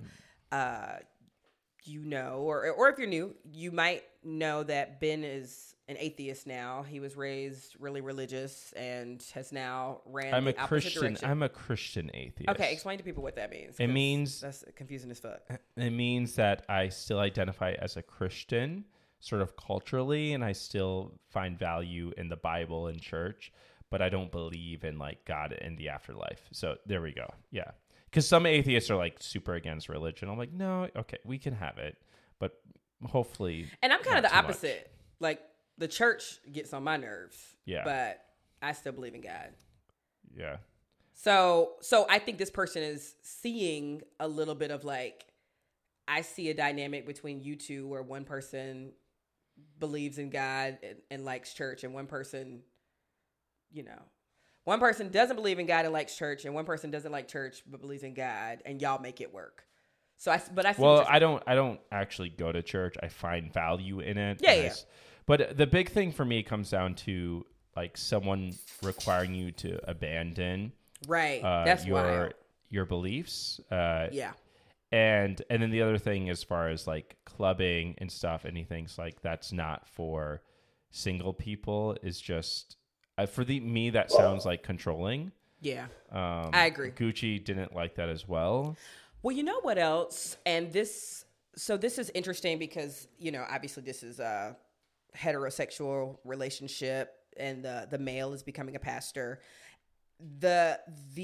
you know, or if you're new, you might know that Ben is an atheist now. He was raised really religious and has now ran the opposite direction. I'm a Christian atheist. Okay, explain to people what that means. It means that's confusing as fuck. It means that I still identify as a Christian, sort of culturally, and I still find value in the Bible and church, but I don't believe in like God and the afterlife. So there we go. Yeah. Because some atheists are like super against religion. I'm like, no, okay, we can have it, but hopefully. And I'm kind of not the too opposite. much. Like the church gets on my nerves. Yeah. But I still believe in God. Yeah. So I think this person is seeing a little bit of like, I see a dynamic between you two where one person believes in God and likes church, and one person, you know, one person doesn't believe in God and likes church, and one person doesn't like church but believes in God, and y'all make it work. So I see. Well, I don't actually go to church. I find value in it. Yeah. But the big thing for me comes down to like someone requiring you to abandon right. That's wild. your beliefs. Yeah. And then the other thing, as far as like clubbing and stuff, and he thinks like that's not for single people, is just for me that sounds like controlling. Yeah, I agree. Gucci didn't like that as well. Well, you know what else? And this is interesting because, you know, obviously this is a heterosexual relationship, and the male is becoming a pastor. The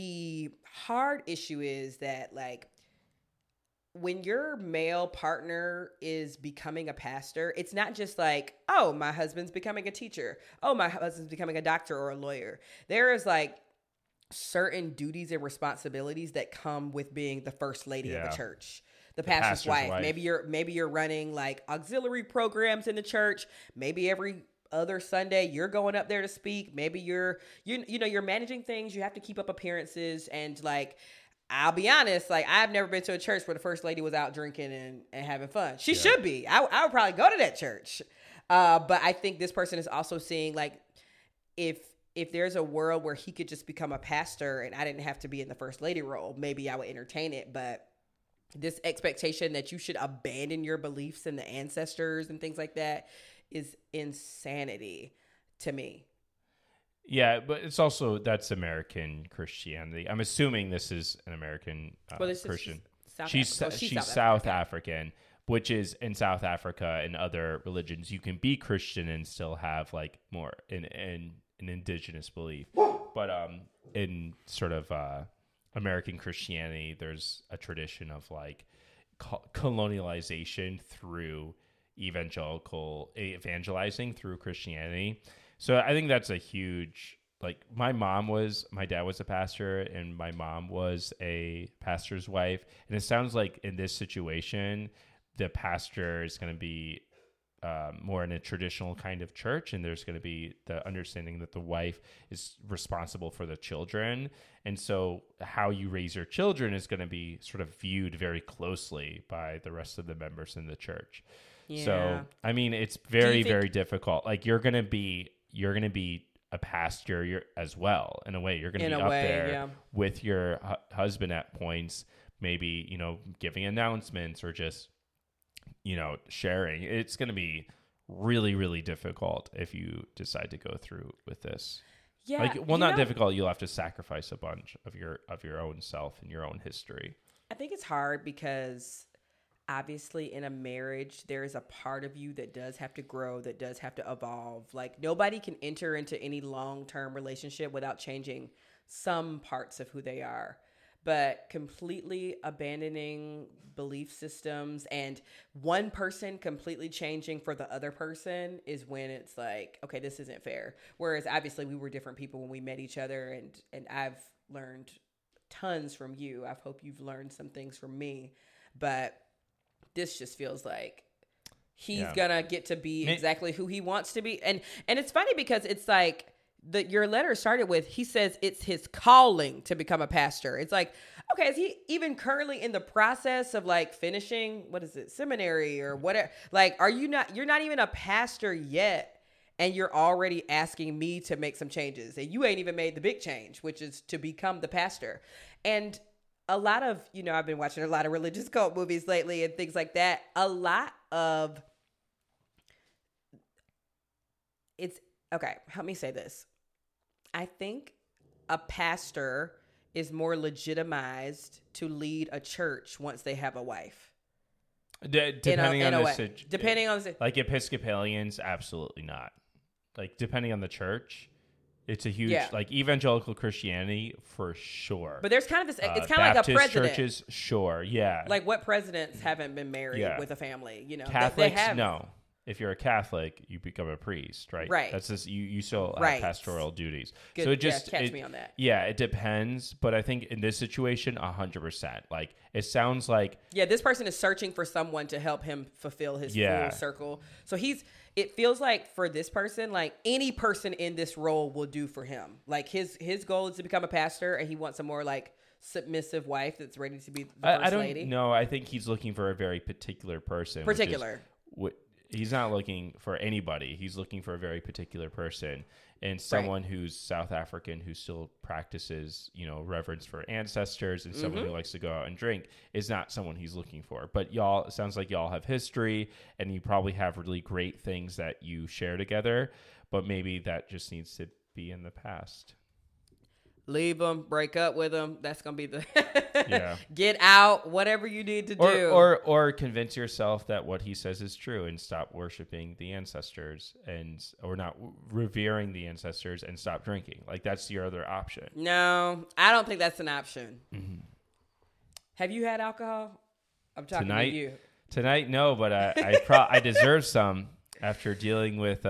hard issue is that like, when your male partner is becoming a pastor, it's not just like, oh, my husband's becoming a teacher. Oh, my husband's becoming a doctor or a lawyer. There is like certain duties and responsibilities that come with being the first lady of a church, the pastor's wife. Maybe you're running like auxiliary programs in the church. Maybe every other Sunday you're going up there to speak. Maybe you're managing things. You have to keep up appearances, and like, I'll be honest, like I've never been to a church where the first lady was out drinking and having fun. She should be. I would probably go to that church. But I think this person is also seeing like, if there's a world where he could just become a pastor and I didn't have to be in the first lady role, maybe I would entertain it. But this expectation that you should abandon your beliefs and the ancestors and things like that is insanity to me. Yeah, but it's also, that's American Christianity. I'm assuming this is an American Christian. She's South African, which is in South Africa and other religions, you can be Christian and still have like more an indigenous belief. But in sort of American Christianity, there's a tradition of like colonialization through evangelizing through Christianity. So I think that's a huge, like my dad was a pastor and my mom was a pastor's wife. And it sounds like in this situation, the pastor is going to be more in a traditional kind of church. And there's going to be the understanding that the wife is responsible for the children. And so how you raise your children is going to be sort of viewed very closely by the rest of the members in the church. Yeah. So, I mean, it's very, very difficult. Like you're going to be a pastor as well. In a way, you're going to be up there with your husband at points, maybe, you know, giving announcements or just, you know, sharing. It's going to be really, really difficult if you decide to go through with this. Yeah. Like, well, not difficult. You'll have to sacrifice a bunch of your own self and your own history. I think it's hard because obviously in a marriage, there is a part of you that does have to grow, that does have to evolve. Like nobody can enter into any long-term relationship without changing some parts of who they are. But completely abandoning belief systems and one person completely changing for the other person is when it's like, okay, this isn't fair. Whereas obviously we were different people when we met each other, and I've learned tons from you. I hope you've learned some things from me. But this just feels like he's gonna get to be exactly who he wants to be. And it's funny because it's like your letter started with, he says it's his calling to become a pastor. It's like, Okay, is he even currently in the process of like finishing, what is it, seminary or whatever? Like, you're not even a pastor yet, and you're already asking me to make some changes, and you ain't even made the big change, which is to become the pastor. And a lot of, I've been watching a lot of religious cult movies lately and things like that. Okay, help me say this. I think a pastor is more legitimized to lead a church once they have a wife. Depending on the like Episcopalians, absolutely not. Like depending on the church, it's a huge like evangelical Christianity for sure. But there's kind of this. It's kind of like a president. Churches, sure, yeah. Like what presidents haven't been married with a family? Catholics, they have. No. If you're a Catholic, you become a priest, right? Right. That's just you still have pastoral duties. Good. So it just catch me on that. Yeah, it depends, but I think in this situation, 100%. Like it sounds like this person is searching for someone to help him fulfill his full circle. So it feels like for this person, like any person in this role will do for him. Like his goal is to become a pastor, and he wants a more like submissive wife that's ready to be the first lady. No, I think he's looking for a very particular person. He's not looking for anybody. He's looking for a very particular person, and someone who's South African who still practices, reverence for ancestors, and someone who likes to go out and drink is not someone he's looking for. But it sounds like y'all have history, and you probably have really great things that you share together, but maybe that just needs to be in the past. Leave them, break up with them. That's going to be the get out, whatever you need to do. Or convince yourself that what he says is true and stop worshiping the ancestors or not revering the ancestors and stop drinking. Like that's your other option. No, I don't think that's an option. Mm-hmm. Have you had alcohol? I'm talking to you. Tonight, no, but I deserve some after dealing with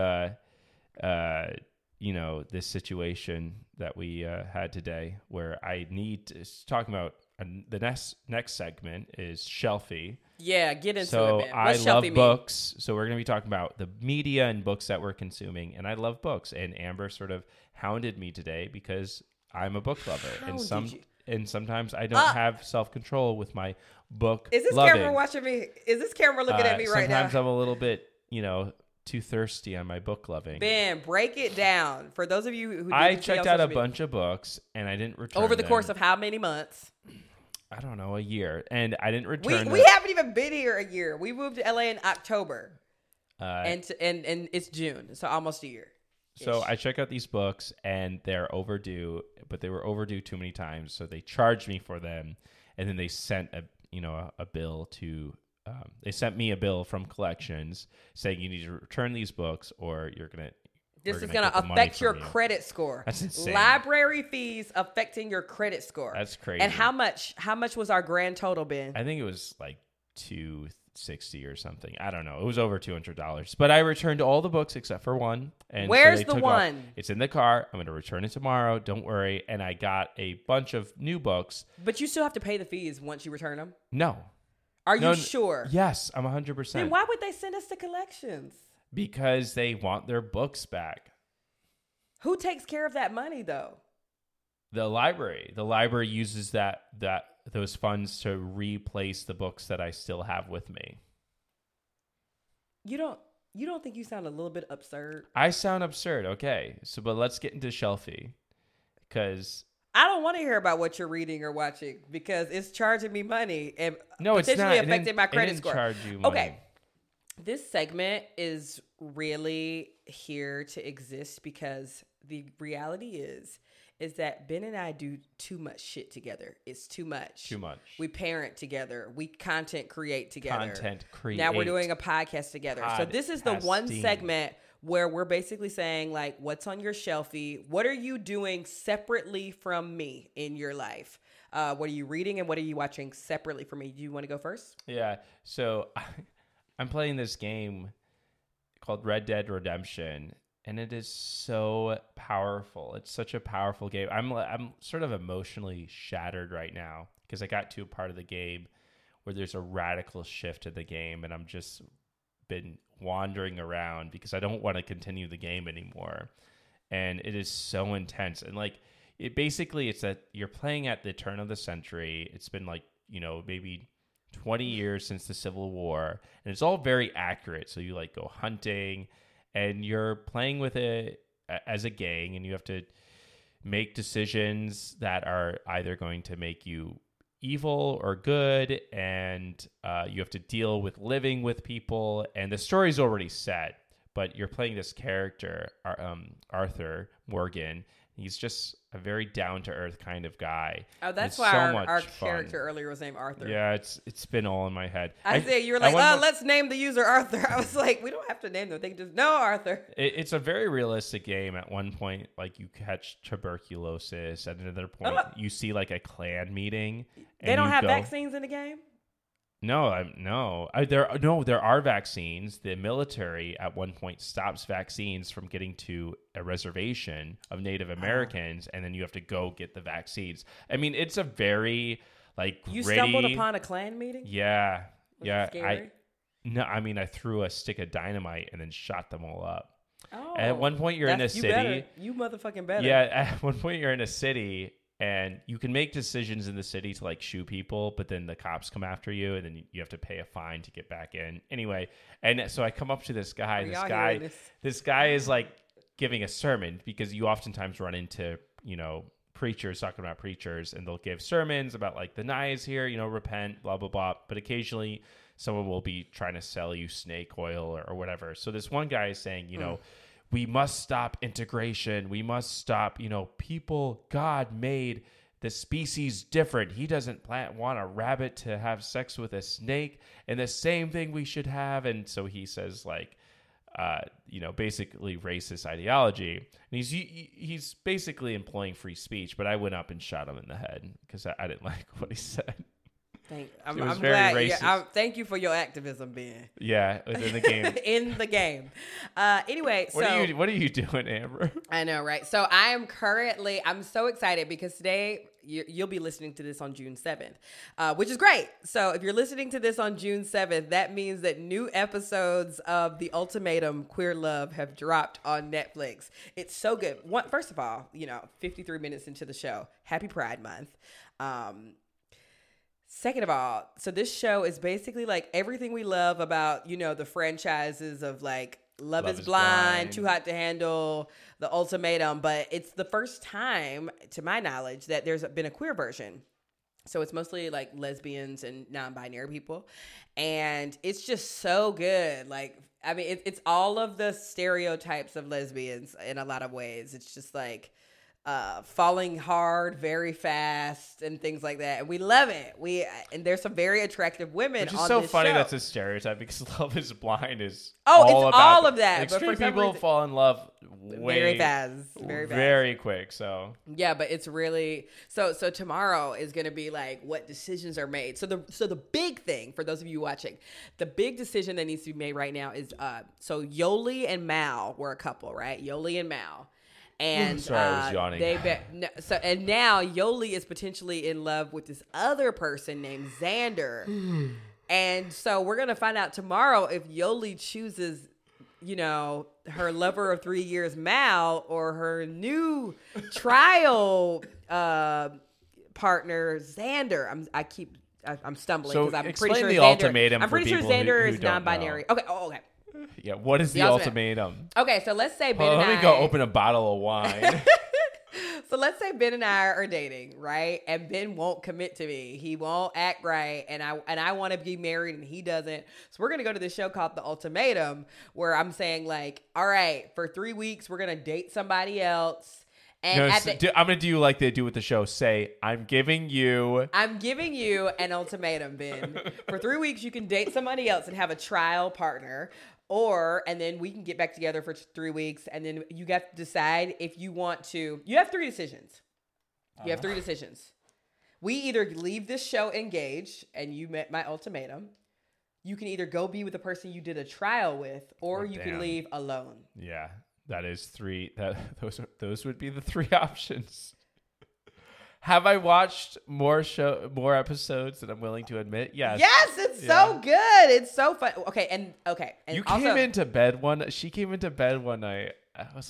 this situation that we had today, where I need to talk about the next segment is Shelfie. Yeah, get into so it, man. I What's love Shelfie books, so we're going to be talking about the media and books that we're consuming, and I love books. And Amber sort of hounded me today because I'm a book lover, and sometimes I don't have self-control with my book. Is this loving. camera watching me? Is this camera looking at me right now? Sometimes I'm a little bit, too thirsty on my book loving. Ben, break it down. For those of you who I checked out a bunch of books and I didn't return over the them. course of how many months? I don't know, a year. And I didn't return them. We haven't even been here a year. We moved to LA in October. And it's June, so almost a year. So I check out these books and they're overdue, but they were overdue too many times, so they charged me for them, and then they sent a bill to they sent me a bill from collections saying you need to return these books or this is going to affect your credit score. That's insane. Library fees affecting your credit score. That's crazy. And how much was our grand total, Ben? I think it was like $260 or something. I don't know. It was over $200. But I returned all the books except for one. And where's the one? It's in the car. I'm going to return it tomorrow. Don't worry. And I got a bunch of new books. But you still have to pay the fees once you return them? No. Are you sure? Yes, I'm 100%. Then why would they send us to collections? Because they want their books back. Who takes care of that money, though? The library. The library uses those funds to replace the books that I still have with me. You don't think you sound a little bit absurd? I sound absurd. Okay, but let's get into Shelfie, because I don't want to hear about what you're reading or watching because it's charging me money and potentially affecting my credit score. Charge you money. Okay. This segment is really here to exist because the reality is that Ben and I do too much shit together. It's too much. Too much. We parent together. We content create together. Now we're doing a podcast together. So this is the one segment where we're basically saying, like, what's on your shelfie? What are you doing separately from me in your life? What are you reading and what are you watching separately from me? Do you want to go first? Yeah. So I'm playing this game called Red Dead Redemption, and it is so powerful. It's such a powerful game. I'm sort of emotionally shattered right now because I got to a part of the game where there's a radical shift in the game, and I'm just been wandering around because I don't want to continue the game anymore. And it is so intense. And like, basically it's that you're playing at the turn of the century. It's been like, maybe 20 years since the Civil War, and it's all very accurate. So you like go hunting and you're playing with it as a gang, and you have to make decisions that are either going to make you evil or good, and you have to deal with living with people, and the story's already set, but you're playing this character, Arthur Morgan. He's just a very down-to-earth kind of guy. Oh, that's It's why so our much character fun. earlier was named Arthur. Yeah, it's been all in my head. I said, you were like, I let's name the user Arthur. I was like, we don't have to name them. They can just, no, Arthur. It's a very realistic game. At one point, like, you catch tuberculosis. At another point, you see like a clan meeting. They don't have vaccines in the game? No, there are vaccines. The military at one point stops vaccines from getting to a reservation of Native Americans, and then you have to go get the vaccines. I mean, it's a very You gritty, stumbled upon a clan meeting? Yeah, Was it scary? I threw a stick of dynamite and then shot them all up. Oh, At one point, you're in a city. Better. You motherfucking better. Yeah, at one point you're in a city, and you can make decisions in the city to like shoot people, but then the cops come after you, and then you have to pay a fine to get back in. Anyway, and so I come up to this guy. This guy is like giving a sermon, because you oftentimes run into preachers talking about preachers, and they'll give sermons about like the knives here, repent, blah blah blah. But occasionally someone will be trying to sell you snake oil or whatever. So this one guy is saying, we must stop integration. We must stop, people, God made the species different. He doesn't want a rabbit to have sex with a snake, and the same thing we should have. And so he says basically racist ideology. And he's basically employing free speech, but I went up and shot him in the head because I didn't like what he said. I'm very glad. racist. Yeah, thank you for your activism, Ben. Yeah, within the game. In the game. Anyway, what are you doing, Amber? I know, right? So I'm so excited because today you'll be listening to this on June 7th, which is great. So if you're listening to this on June 7th, that means that new episodes of The Ultimatum Queer Love have dropped on Netflix. It's so good. First of all, 53 minutes into the show. Happy Pride Month. Second of all, so this show is basically like everything we love about, the franchises of like Love is Blind, Too Hot to Handle, The Ultimatum, but it's the first time, to my knowledge, that there's been a queer version. So it's mostly like lesbians and non-binary people. And it's just so good. It's all of the stereotypes of lesbians in a lot of ways. It's just like falling hard very fast and things like that, and we love it. And there's some very attractive women. Which is on so this funny. show. That's a stereotype, because Love is Blind is it's all of that. Extreme but for some people reason, fall in love very fast, very quick. So yeah, but it's really so tomorrow is going to be like what decisions are made. So the big thing for those of you watching, the big decision that needs to be made right now is so Yoli and Mal were a couple, right? Yoli and Mal. And sorry, I was yawning. And now Yoli is potentially in love with this other person named Xander. And so we're going to find out tomorrow if Yoli chooses, her lover of 3 years, Mal, or her new trial partner, Xander. I'm stumbling because I'm pretty sure the Xander. ultimatum. I'm pretty sure Xander is non-binary. Okay. Oh, okay. Yeah, what is the ultimatum? Okay, so let's say Ben and I... Let me go open a bottle of wine. So let's say Ben and I are dating, right? And Ben won't commit to me. He won't act right, and I want to be married, and he doesn't. So we're gonna go to this show called The Ultimatum, where I'm saying like, all right, for 3 weeks we're gonna date somebody else. And I'm gonna do like they do with the show. Say, I'm giving you an ultimatum, Ben. For 3 weeks, you can date somebody else and have a trial partner. And then we can get back together for 3 weeks, and then you have to decide if you want to. You have 3 decisions. You have 3 decisions. We either leave this show engaged, and you met my ultimatum. You can either go be with the person you did a trial with, or you can leave alone. Yeah, that is 3. Those would be the 3 options. Have I watched more episodes than I'm willing to admit? Yes. Yes, it's so good. It's so fun. Okay. And you came into bed she came into bed one night. I was like,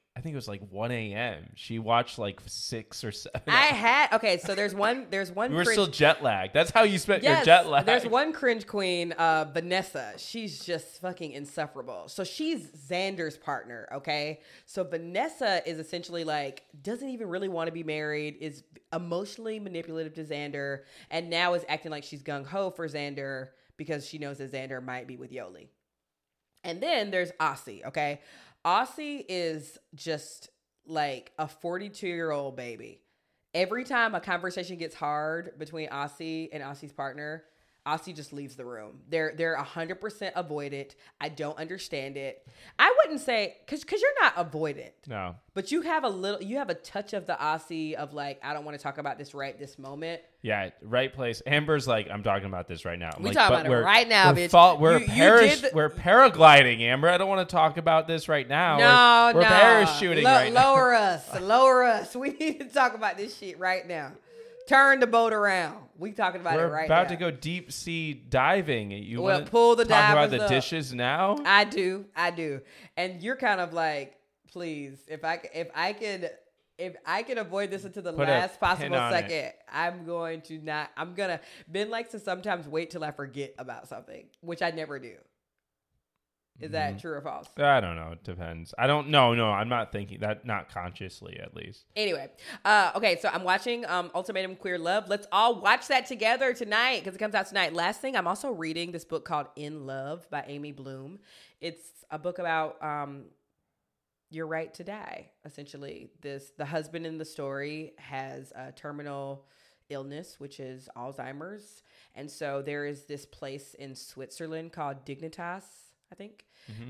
I think it was like 1 a.m. She watched like 6 or 7. So there's one We were cringe- still jet lagged. That's how you spent your jet lag. There's one cringe queen, Vanessa. She's just fucking insufferable. So she's Xander's partner, okay? So Vanessa is essentially like, doesn't even really want to be married, is emotionally manipulative to Xander, and now is acting like she's gung-ho for Xander because she knows that Xander might be with Yoli. And then there's Aussie, okay? Aussie is just like a 42-year-old baby. Every time a conversation gets hard between Aussie and Aussie's partner, Aussie just leaves the room. They're 100% avoidant. I don't understand it. I wouldn't say because you're not avoidant. No. But you have a touch of the Aussie of like, I don't want to talk about this right this moment. Yeah, right place. Amber's like, I'm talking about this right now. I'm We like, talking but about it we're- right now, we're bitch. We're paragliding, Amber. I don't want to talk about this right now. No, we're parachuting right now. Lower us. We need to talk about this shit right now. Turn the boat around. We talking about it We're right about now. to go deep sea diving. You Well, want to pull the talk about divers the up. dishes now? I do. And you're kind of like, please, if I could avoid this until the Put a last pin possible on it. second, Ben likes to sometimes wait till I forget about something, which I never do. Is that true or false? I don't know. It depends. I don't know. No, I'm not thinking that. Not consciously, at least. Anyway, okay, so I'm watching Ultimatum Queer Love. Let's all watch that together tonight because it comes out tonight. Last thing, I'm also reading this book called In Love by Amy Bloom. It's a book about your right to die. Essentially, the husband in the story has a terminal illness, which is Alzheimer's, and so there is this place in Switzerland called Dignitas, I think.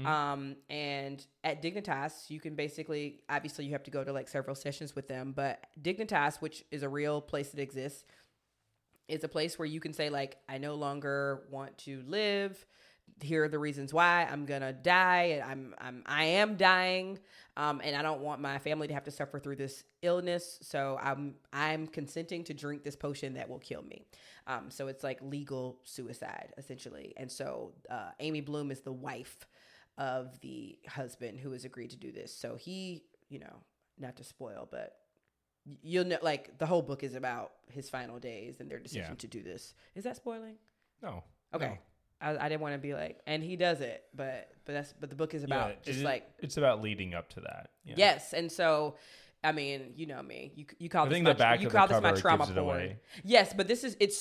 And at Dignitas, you can basically, obviously you have to go to like several sessions with them, but Dignitas, which is a real place that exists, is a place where you can say like, I no longer want to live. Here are the reasons why I'm gonna die. I am dying, and I don't want my family to have to suffer through this illness. So I'm consenting to drink this potion that will kill me. So it's like legal suicide essentially. And so Amy Bloom is the wife of the husband who has agreed to do this. So he, not to spoil, but you'll know, like the whole book is about his final days and their decision to do this. Is that spoiling? No. Okay. No. I didn't want to be like, and he does it, but the book is about it's about leading up to that. Yeah. Yes, and so I mean, you know me, you call I this think my, the back you of call the this my cover trauma gives it porn. away. Yes, but it's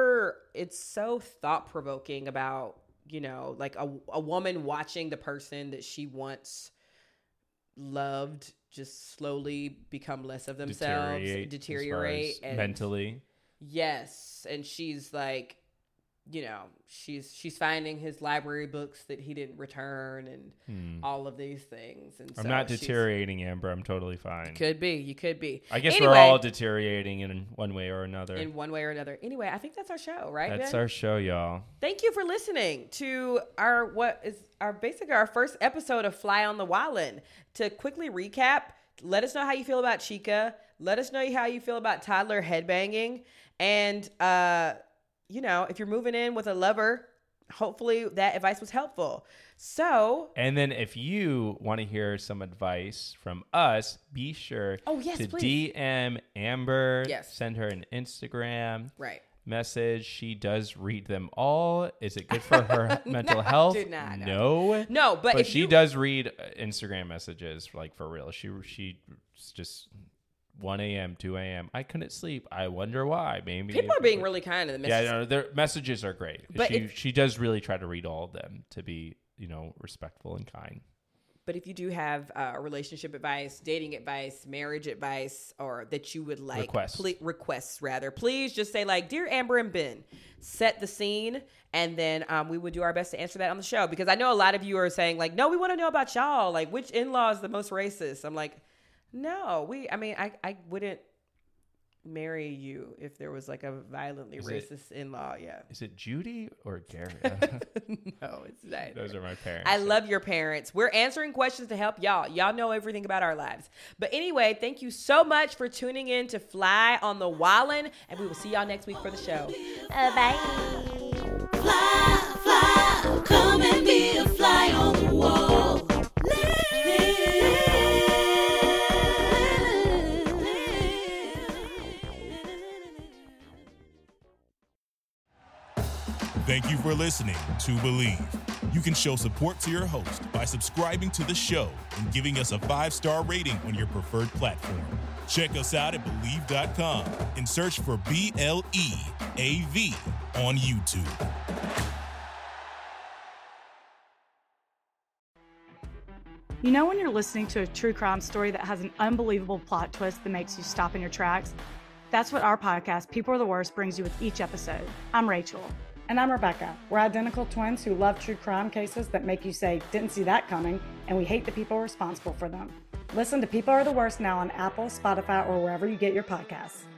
so thought provoking about like a woman watching the person that she once loved just slowly become less of themselves, deteriorate as far as and mentally. Yes, and she's like, she's finding his library books that he didn't return and all of these things. And I'm so not deteriorating, Amber. I'm totally fine. You could be. I guess Anyway, we're all deteriorating in one way or another. in one way or another. Anyway, I think that's our show, right? That's Ben? our show, y'all. Thank you for listening to our first episode of Fly on the Wallin. To quickly recap, let us know how you feel about Chica. Let us know how you feel about toddler headbanging. And if you're moving in with a lover, hopefully that advice was helpful. So, and then if you want to hear some advice from us, be sure to please. DM Amber. Yes. Send her an Instagram message. She does read them all. Is it good for her mental health? No, but she does read Instagram messages, like for real. She just 1 a.m., 2 a.m. I couldn't sleep. I wonder why. Maybe people are being really kind to the messages. Yeah, no, their messages are great. But she does really try to read all of them to be, respectful and kind. But if you do have relationship advice, dating advice, marriage advice, or that you would like requests, please just say like, Dear Amber and Ben, set the scene, and then we would do our best to answer that on the show. Because I know a lot of you are saying like, no, we want to know about y'all. Like, which in-law is the most racist? I'm like, no, I wouldn't marry you if there was like a violently racist in-law. Yeah. Is it Judy or Gary? No, it's not. Those are my parents. I love your parents. We're answering questions to help y'all. Y'all know everything about our lives. But anyway, thank you so much for tuning in to Fly on the Wallin, and we will see y'all next week for the show. Bye. Fly, fly, come and be a fly on the wall. Thank you for listening to Believe. You can show support to your host by subscribing to the show and giving us a 5-star rating on your preferred platform. Check us out at Believe.com and search for BLEAV on YouTube. You know when you're listening to a true crime story that has an unbelievable plot twist that makes you stop in your tracks? That's what our podcast, People Are the Worst, brings you with each episode. I'm Rachel. And I'm Rebecca. We're identical twins who love true crime cases that make you say, didn't see that coming, and we hate the people responsible for them. Listen to People Are the Worst now on Apple, Spotify, or wherever you get your podcasts.